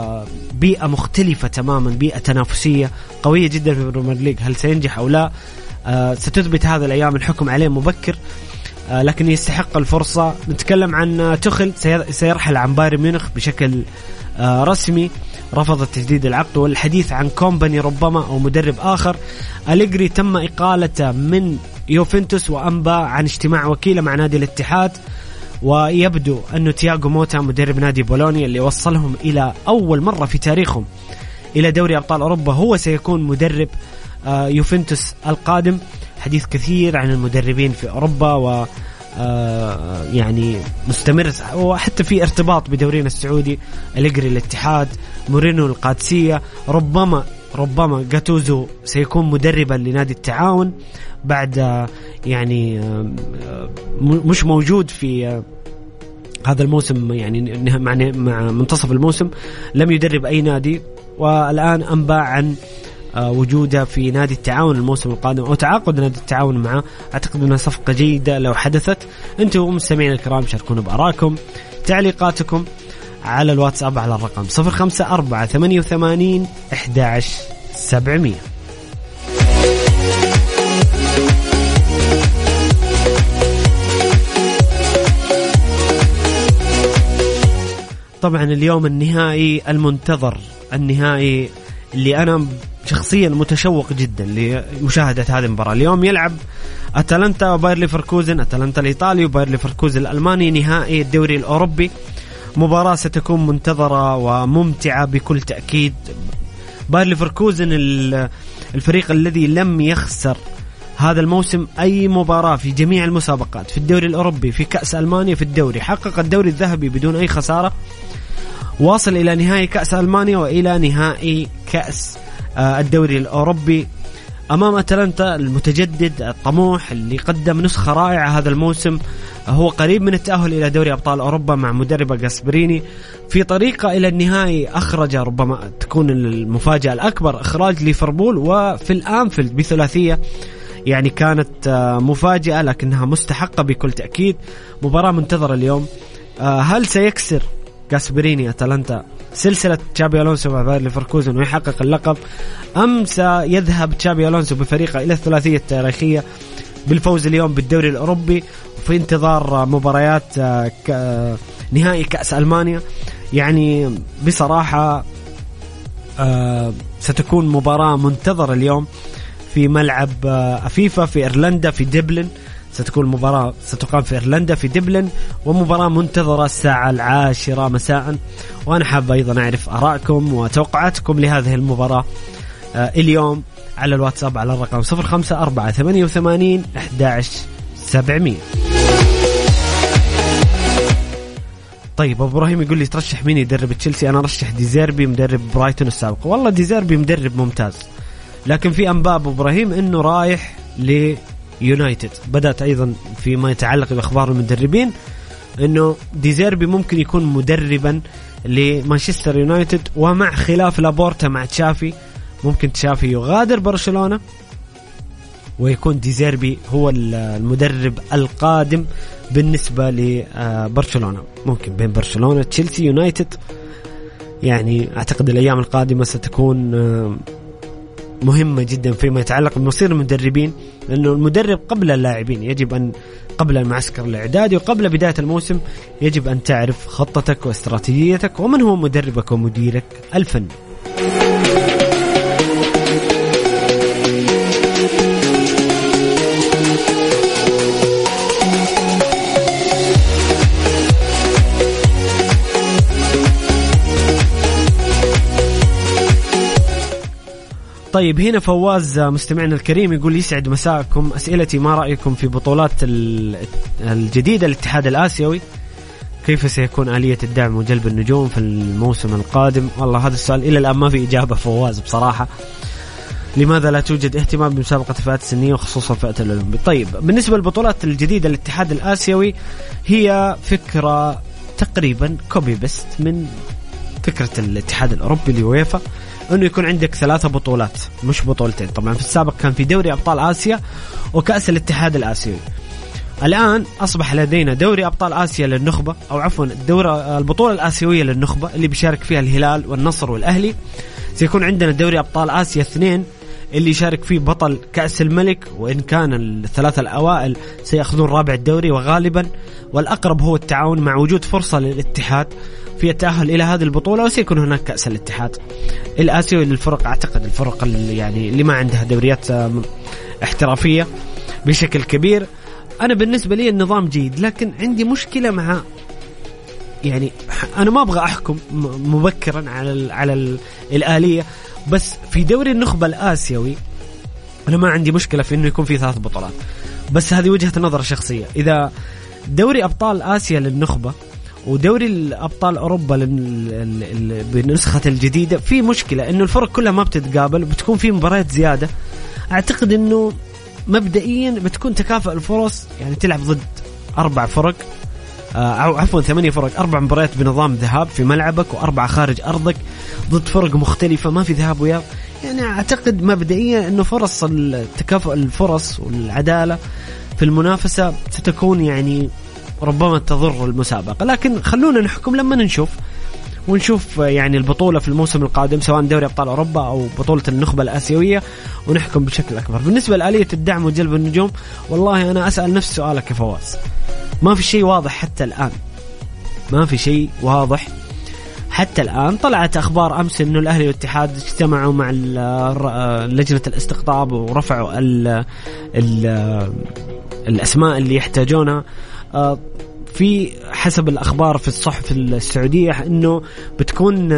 وبيئة مختلفة تماما، بيئة تنافسية قوية جدا في البريمير ليج. هل سينجح أو لا آه ستثبت هذا الأيام، الحكم عليه مبكر، آه لكن يستحق الفرصة. نتكلم عن آه تخل سيرحل عن بايرن ميونخ بشكل آه رسمي، رفض تجديد العقد. والحديث عن كومباني ربما أو مدرب آخر. أليجري تم إقالته من يوفنتوس وأنبأ عن اجتماع وكيله مع نادي الاتحاد. ويبدو أنه تياغو موتا مدرب نادي بولونيا اللي وصلهم إلى أول مرة في تاريخهم إلى دوري أبطال أوروبا هو سيكون مدرب آه يوفنتوس القادم. حديث كثير عن المدربين في أوروبا و آه يعني مستمر، وحتى في ارتباط بدورينا السعودي. أليجري الاتحاد، مورينو القادسية، ربما ربما جاتوزو سيكون مدربا لنادي التعاون بعد يعني مش موجود في هذا الموسم، يعني مع منتصف الموسم لم يدرب أي نادي، والآن أنبأ عن وجوده في نادي التعاون الموسم القادم أو تعاقد نادي التعاون معه. أعتقد أنها صفقة جيدة لو حدثت. أنتم مستمعين الكرام شاركونا بآرائكم، تعليقاتكم على الواتساب على الرقم صفر خمسة أربعة ثمانية وثمانين أحد عشر سبعمية. طبعا اليوم النهائي المنتظر، النهائي اللي أنا شخصيا متشوق جدا لمشاهدة هذه المباراة. اليوم يلعب أتلانتا وباير ليفركوزن، أتلانتا الإيطالي وباير ليفركوزن الألماني، نهائي الدوري الأوروبي. مباراة ستكون منتظرة وممتعة بكل تأكيد. باير ليفركوزن الفريق الذي لم يخسر هذا الموسم أي مباراة في جميع المسابقات، في الدوري الأوروبي، في كأس ألمانيا، في الدوري، حقق الدوري الذهبي بدون أي خسارة، واصل إلى نهائي كأس ألمانيا وإلى نهائي كأس الدوري الأوروبي أمام أتلانتا المتجدد الطموح اللي قدم نسخة رائعة هذا الموسم. هو قريب من التأهل إلى دوري أبطال أوروبا مع مدربه غاسبريني، في طريقة إلى النهائي. أخرج ربما تكون المفاجأة الأكبر إخراج ليفربول وفي الأنفيلد بثلاثية، يعني كانت مفاجأة لكنها مستحقة بكل تأكيد. مباراة منتظرة اليوم. هل سيكسر غاسبريني أتلانتا سلسلة تشابي ألونسو مع باير ليفركوزن ويحقق اللقب، أم سيذهب تشابي ألونسو بفريقه إلى الثلاثية التاريخية بالفوز اليوم بالدوري الأوروبي وفي انتظار مباريات نهائي كأس ألمانيا. يعني بصراحة ستكون مباراة منتظرة اليوم في ملعب أفيفا في إيرلندا في دبلن. ستكون مباراة ستقام في إيرلندا في دبلن، ومباراة منتظرة الساعة العاشرة مساء. وأنا حاب أيضا أعرف آراءكم وتوقعاتكم لهذه المباراة اليوم على الواتساب على الرقم صفر خمسة أربعة ثمانية وثمانين أحد عشر سبعمية. طيب أبو إبراهيم يقول لي ترشح مين يدرب تشيلسي؟ أنا رشح ديزيربي مدرب برايتون السابق. والله ديزيربي مدرب ممتاز، لكن في أنباء أبو إبراهيم إنه رايح ليونايتد. بدأت أيضا فيما يتعلق بأخبار المدربين إنه ديزيربي ممكن يكون مدربا لمانشستر يونايتد، ومع خلاف لابورتا مع تشافي ممكن تشافي يغادر برشلونة ويكون ديزيربي هو المدرب القادم بالنسبة لبرشلونة. ممكن بين برشلونة تشيلسي يونايتد. يعني أعتقد الأيام القادمة ستكون مهمة جدا فيما يتعلق بمصير المدربين، لأنه المدرب قبل اللاعبين يجب أن قبل المعسكر الإعدادي وقبل بداية الموسم يجب أن تعرف خطتك واستراتيجيتك ومن هو مدربك ومديرك الفني. طيب هنا فواز مستمعنا الكريم يقول يسعد مساءكم، أسئلتي ما رأيكم في بطولات الجديدة الاتحاد الآسيوي؟ كيف سيكون آلية الدعم وجلب النجوم في الموسم القادم؟ والله هذا السؤال إلى الآن ما في إجابة فواز بصراحة. لماذا لا توجد اهتمام بمسابقة الفئات السنية وخصوصا فئة الأولمبي؟ طيب بالنسبة للبطولات الجديدة الاتحاد الآسيوي هي فكرة تقريبا كوبي بيست من فكرة الاتحاد الأوروبي اليويفا، أنه يكون عندك ثلاثة بطولات مش بطولتين. طبعا في السابق كان في دوري أبطال آسيا وكأس الاتحاد الآسيوي. الآن أصبح لدينا دوري أبطال آسيا للنخبة، أو عفوا الدورة البطولة الآسيوية للنخبة اللي بيشارك فيها الهلال والنصر والأهلي. سيكون عندنا دوري أبطال آسيا اثنين اللي يشارك فيه بطل كأس الملك، وإن كان الثلاثة الأوائل سيأخذون رابع الدوري وغالبا، والأقرب هو التعاون مع وجود فرصة للاتحاد في التأهل إلى هذه البطولة، وسيكون هناك كأس الاتحاد الآسيوي للفرق. أعتقد الفرق اللي يعني اللي ما عندها دوريات احترافية بشكل كبير. أنا بالنسبة لي النظام جيد، لكن عندي مشكلة مع يعني أنا ما أبغى أحكم مبكرا على على الآلية، بس في دوري النخبة الآسيوي أنا ما عندي مشكلة في إنه يكون فيه ثلاث بطولات، بس هذه وجهة نظر شخصية. إذا دوري أبطال آسيا للنخبة ودوري الأبطال أوروبا بالنسخة الجديدة في مشكلة إنه الفرق كلها ما بتتقابل، بتكون في مباريات زيادة. أعتقد إنه مبدئيا بتكون تكافؤ الفرص، يعني تلعب ضد أربع فرق أو عفوا ثمانية فرق، أربع مباريات بنظام ذهاب في ملعبك وأربعة خارج أرضك ضد فرق مختلفة ما في ذهاب وإياب. يعني أعتقد مبدئيا إنه فرص التكافؤ الفرص والعدالة في المنافسة ستكون يعني ربما تضر المسابقة، لكن خلونا نحكم لما نشوف ونشوف يعني البطولة في الموسم القادم سواء دوري أبطال أوروبا أو بطولة النخبة الآسيوية ونحكم بشكل أكبر. بالنسبة لآلية الدعم وجلب النجوم، والله أنا أسأل نفس سؤالك يا فواز، ما في شيء واضح حتى الآن، ما في شيء واضح حتى الآن. طلعت أخبار أمس إنه الأهلي والاتحاد اجتمعوا مع لجنة الاستقطاب ورفعوا ال ال الأسماء اللي يحتاجونها. في حسب الأخبار في الصحف السعودية إنه بتكون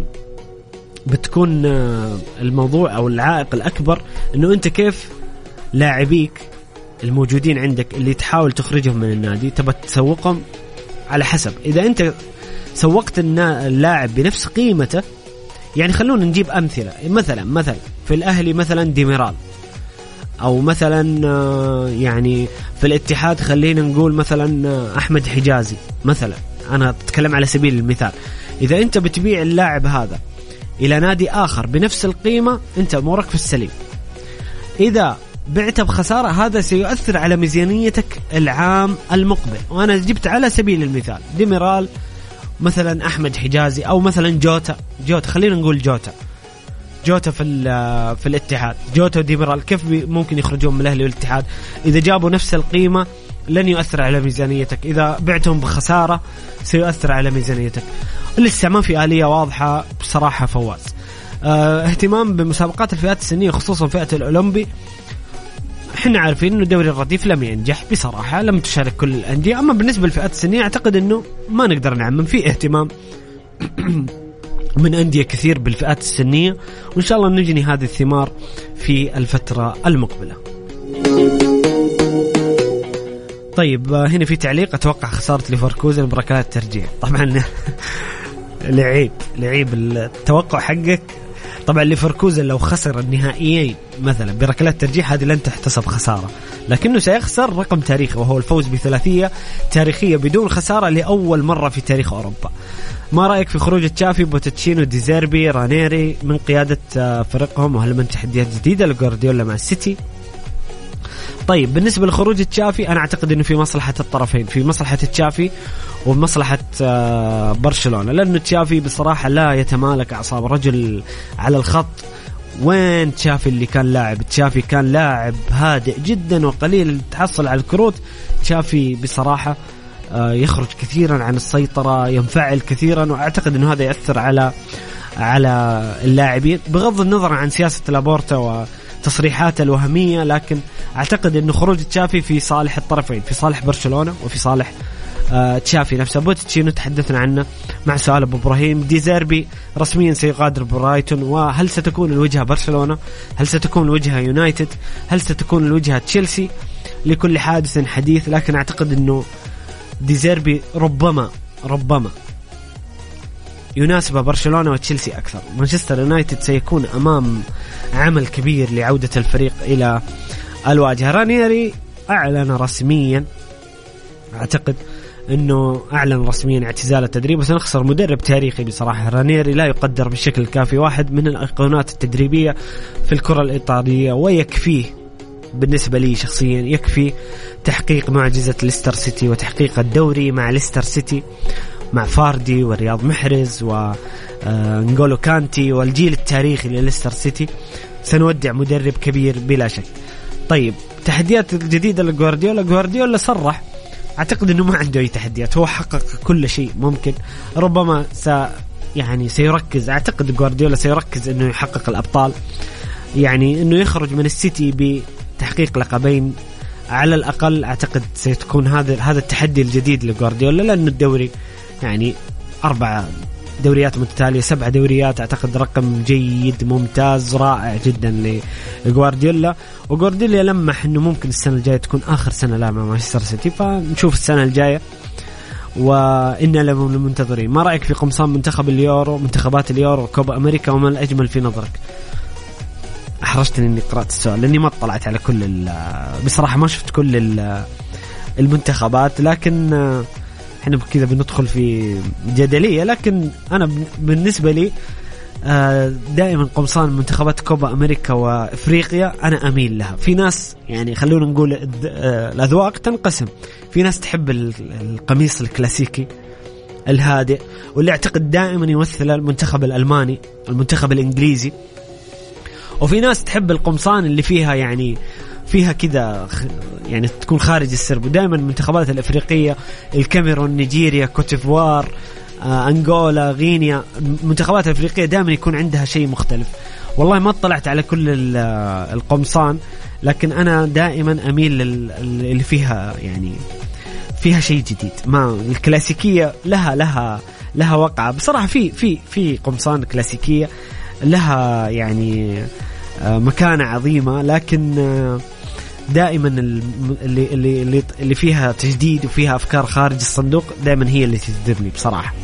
بتكون الموضوع أو العائق الأكبر إنه أنت كيف لاعبيك الموجودين عندك اللي تحاول تخرجهم من النادي تبى تسوقهم على حسب. إذا أنت سوقت اللاعب بنفس قيمته، يعني خلونا نجيب أمثلة، مثلا مثلا في الأهلي مثلا ديميرال، أو مثلا يعني في الاتحاد خلينا نقول مثلا أحمد حجازي مثلا، أنا أتكلم على سبيل المثال. إذا أنت بتبيع اللاعب هذا إلى نادي آخر بنفس القيمة أنت أمورك في السليم. إذا بعته بخسارة هذا سيؤثر على ميزانيتك العام المقبل. وأنا جبت على سبيل المثال ديميرال مثلا، أحمد حجازي، أو مثلا جوتا جوتا خلينا نقول جوتا جوتا في في الاتحاد، جوتا وديميرال كيف ممكن يخرجون من الأهلي والاتحاد؟ إذا جابوا نفس القيمة لن يؤثر على ميزانيتك. إذا بعتهم بخسارة سيؤثر على ميزانيتك. لسه ما في آلية واضحة بصراحة فواز. اه اهتمام بمسابقات الفئات السنية خصوصا فئة الأولمبي. احنا عارفين انه الدوري الرديف لم ينجح بصراحة، لم تشارك كل الأندية. اما بالنسبة للفئات السنية اعتقد انه ما نقدر نعمم، في اهتمام من أندية كثير بالفئات السنية، وإن شاء الله نجني هذه الثمار في الفترة المقبلة. طيب هنا في تعليق، أتوقع خسارة ليفركوزن بركلات ترجيح. طبعا لعيب لعيب التوقع حقك. طبعا ليفركوزن لو خسر النهائيين مثلا بركلات ترجيح هذه لن تحتسب خسارة، لكنه سيخسر رقم تاريخي وهو الفوز بثلاثية تاريخية بدون خسارة لأول مرة في تاريخ أوروبا. ما رأيك في خروج تشافي، بوتشينو، ديزيربي، رانيري من قيادة فريقهم، وهل من تحديات جديدة لغوارديولا مع السيتي؟ طيب بالنسبة لخروج تشافي أنا أعتقد أنه في مصلحة الطرفين، في مصلحة تشافي ومصلحة برشلونة، لأنه تشافي بصراحة لا يتمالك أعصاب رجل على الخط. وين تشافي اللي كان لاعب؟ تشافي كان لاعب هادئ جدا وقليل تحصل على الكروت. تشافي بصراحة يخرج كثيرا عن السيطرة، ينفعل كثيرا، وأعتقد أنه هذا يأثر على على اللاعبين بغض النظر عن سياسة لابورتا وتصريحاته الوهمية. لكن أعتقد أنه خروج تشافي في صالح الطرفين، في صالح برشلونة وفي صالح تشافي نفسه. بوتشينو تحدثنا عنه مع سؤال أبو إبراهيم. ديزيربي رسميا سيغادر برايتون، وهل ستكون الوجهة برشلونة؟ هل ستكون الوجهة يونايتد؟ هل ستكون الوجهة تشيلسي؟ لكل حادث حديث، لكن أعتقد أنه ديزيربي ربما ربما يناسب برشلونة وتشيلسي أكثر. مانشستر يونايتد سيكون أمام عمل كبير لعودة الفريق إلى الواجهة. رانيري أعلن رسميا، أعتقد أنه أعلن رسميا اعتزال التدريب، وسنخسر مدرب تاريخي بصراحة. رانيري لا يقدر بالشكل الكافي، واحد من الأيقونات التدريبية في الكرة الإيطالية، ويكفيه بالنسبة لي شخصيا يكفي تحقيق معجزة ليستر سيتي وتحقيق الدوري مع ليستر سيتي مع فاردي ورياض محرز ونغولو كانتي والجيل التاريخي لليستر سيتي. سنودع مدرب كبير بلا شك. طيب تحديات الجديدة لغوارديولا. غوارديولا صرح أعتقد أنه ما عنده أي تحديات، هو حقق كل شيء ممكن. ربما س يعني سيركز، أعتقد غوارديولا سيركز أنه يحقق الأبطال، يعني أنه يخرج من السيتي بتحقيق لقبين على الأقل. أعتقد سيكون هذا هذا التحدي الجديد لغوارديولا، لأن الدوري يعني أربعة دوريات متتالية، سبع دوريات، أعتقد رقم جيد ممتاز رائع جدا لغوارديولا. وغوارديولا لمح أنه ممكن السنة الجاية تكون آخر سنة لا مع مانشستر سيتي، فنشوف السنة الجاية وإنا لمنتظرين. ما رأيك في قمصان منتخب اليورو، منتخبات اليورو كوبا أمريكا، وما الأجمل في نظرك؟ أحرجتني إني قرأت السؤال لأني ما اطلعت على كل، بصراحة ما شفت كل المنتخبات، لكن احنا كذا بندخل في جدلية. لكن أنا بالنسبة لي دائما قمصان منتخبات كوبا أمريكا وإفريقيا أنا أميل لها. في ناس يعني خلونا نقول الأذواق تنقسم، في ناس تحب القميص الكلاسيكي الهادئ واللي أعتقد دائما يمثل المنتخب الألماني المنتخب الإنجليزي، وفي ناس تحب القمصان اللي فيها يعني فيها كذا يعني تكون خارج السرب. ودائما المنتخبات الأفريقية الكاميرون، نيجيريا، كوتيفوار، آه، أنغولا، غينيا، المنتخبات الأفريقية دائما يكون عندها شيء مختلف. والله ما اطلعت على كل القمصان، لكن أنا دائما أميل اللي فيها يعني فيها شيء جديد. ما الكلاسيكية لها لها لها وقعة بصراحة. في في في قمصان كلاسيكية لها يعني مكانة عظيمة، لكن دائما اللي اللي اللي فيها تجديد وفيها أفكار خارج الصندوق دائما هي اللي تجذبني بصراحة.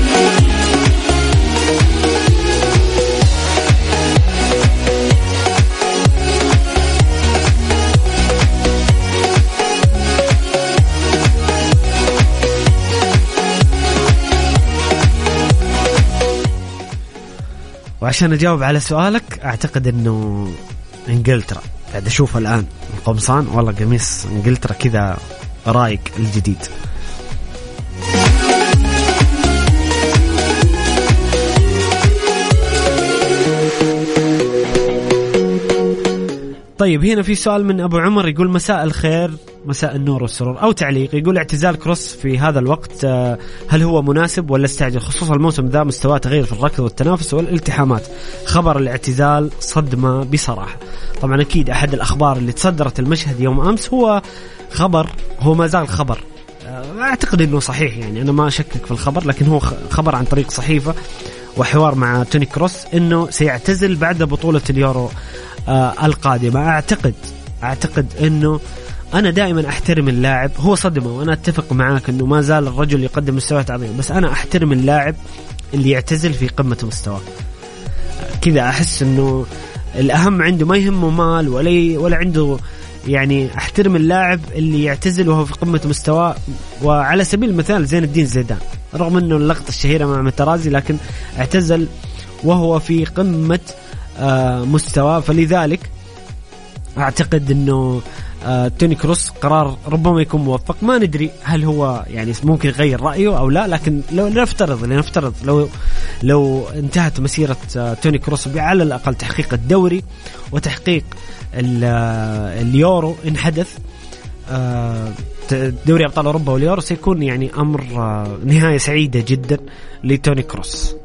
وعشان أجاوب على سؤالك أعتقد أنه إنجلترا، قاعد أشوف الآن القمصان، والله قميص إنجلترا كذا رايق الجديد. طيب هنا في سؤال من أبو عمر يقول مساء الخير، مساء النور والسرور. أو تعليق يقول اعتزال كروس في هذا الوقت هل هو مناسب ولا استعجل، خصوصا الموسم ذا مستواه تغير في الركض والتنافس والالتحامات. خبر الاعتزال صدمة بصراحة. طبعا أكيد أحد الأخبار اللي تصدرت المشهد يوم أمس هو خبر، هو ما زال خبر أعتقد أنه صحيح، يعني أنا ما أشكك في الخبر، لكن هو خبر عن طريق صحيفة وحوار مع توني كروس أنه سيعتزل بعد بطولة اليورو آه القادمة. أعتقد أعتقد أنه أنا دائما أحترم اللاعب، هو صدمة وأنا أتفق معاك أنه ما زال الرجل يقدم مستويات عظيمة، بس أنا أحترم اللاعب اللي يعتزل في قمة مستواه. كذا أحس أنه الأهم عنده ما يهمه مال ولا ولا عنده، يعني أحترم اللاعب اللي يعتزل وهو في قمة مستواه. وعلى سبيل المثال زين الدين زيدان، رغم أنه اللقطة الشهيرة مع مترازي، لكن اعتزل وهو في قمة آه مستواه. فلذلك أعتقد أنه آه توني كروس قرار ربما يكون موفق. ما ندري هل هو يعني ممكن يغير رأيه أو لا، لكن لو نفترض لنفترض لو لو انتهت مسيرة آه توني كروس على الأقل تحقيق الدوري وتحقيق اليورو إن حدث، دوري أبطال أوروبا واليورو، سيكون يعني أمر نهاية سعيدة جدا لتوني كروس.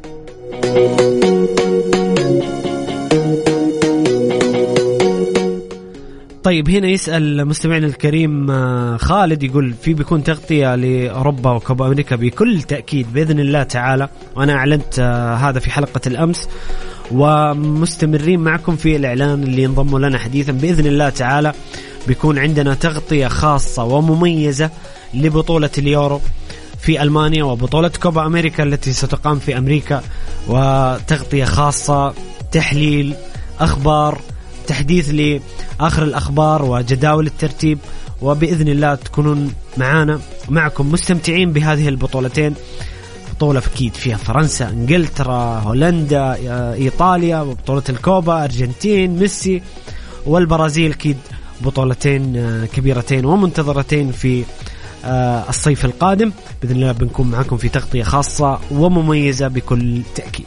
طيب هنا يسأل مستمعنا الكريم خالد، يقول في بيكون تغطية لأوروبا وكوبا أمريكا؟ بكل تأكيد بإذن الله تعالى، وأنا أعلنت هذا في حلقة الأمس، ومستمرين معكم في الإعلان اللي ينضموا لنا حديثا. بإذن الله تعالى بيكون عندنا تغطية خاصة ومميزة لبطولة اليورو في ألمانيا وبطولة كوبا أمريكا التي ستقام في أمريكا، وتغطية خاصة، تحليل أخبار، تحديث لآخر الأخبار وجداول الترتيب، وبإذن الله تكونون معنا معكم مستمتعين بهذه البطولتين. بطولة أكيد فيها فرنسا، إنجلترا، هولندا، إيطاليا، وبطولة الكوبا، أرجنتين، ميسي، والبرازيل. أكيد بطولتين كبيرتين ومنتظرتين في الصيف القادم. بإذن الله بنكون معكم في تغطية خاصة ومميزة بكل تأكيد.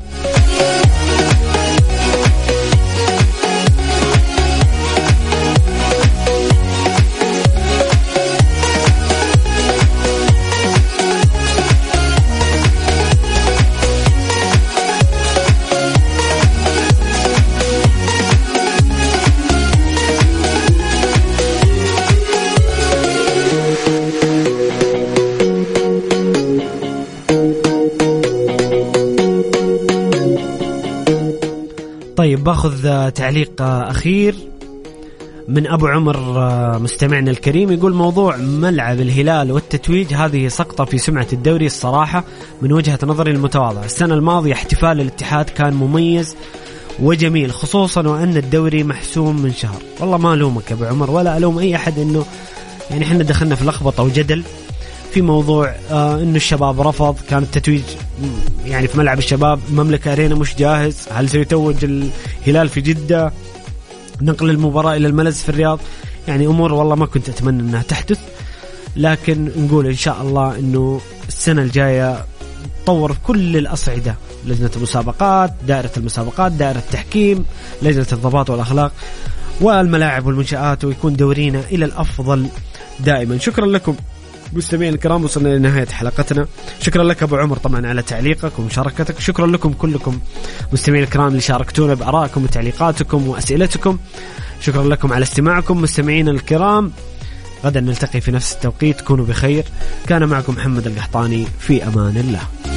طيب باخذ تعليق أخير من أبو عمر مستمعنا الكريم، يقول موضوع ملعب الهلال والتتويج هذه سقطة في سمعة الدوري الصراحة من وجهة نظري المتواضعة. السنة الماضية احتفال الاتحاد كان مميز وجميل، خصوصا وأن الدوري محسوم من شهر. والله ما ألومك يا أبو عمر ولا ألوم أي أحد، إنه يعني إحنا دخلنا في لخبطة وجدل في موضوع آه إنه الشباب رفض، كان التتويج يعني في ملعب الشباب، مملكة أرينا مش جاهز، هل سيتوج الهلال في جدة، نقل المباراة إلى الملز في الرياض، يعني أمور والله ما كنت أتمنى أنها تحدث. لكن نقول إن شاء الله أنه السنة الجاية تطور في كل الأصعدة، لجنة المسابقات، دائرة المسابقات، دائرة التحكيم، لجنة الضباط والأخلاق والملاعب والمنشآت، ويكون دورينا إلى الأفضل دائما. شكرا لكم مستمعين الكرام، وصلنا لنهاية حلقتنا. شكرا لك أبو عمر طبعا على تعليقك ومشاركتك، شكرا لكم كلكم مستمعين الكرام اللي شاركتونا بآرائكم وتعليقاتكم وأسئلتكم، شكرا لكم على استماعكم مستمعين الكرام. غدا نلتقي في نفس التوقيت، كونوا بخير. كان معكم محمد القحطاني، في أمان الله.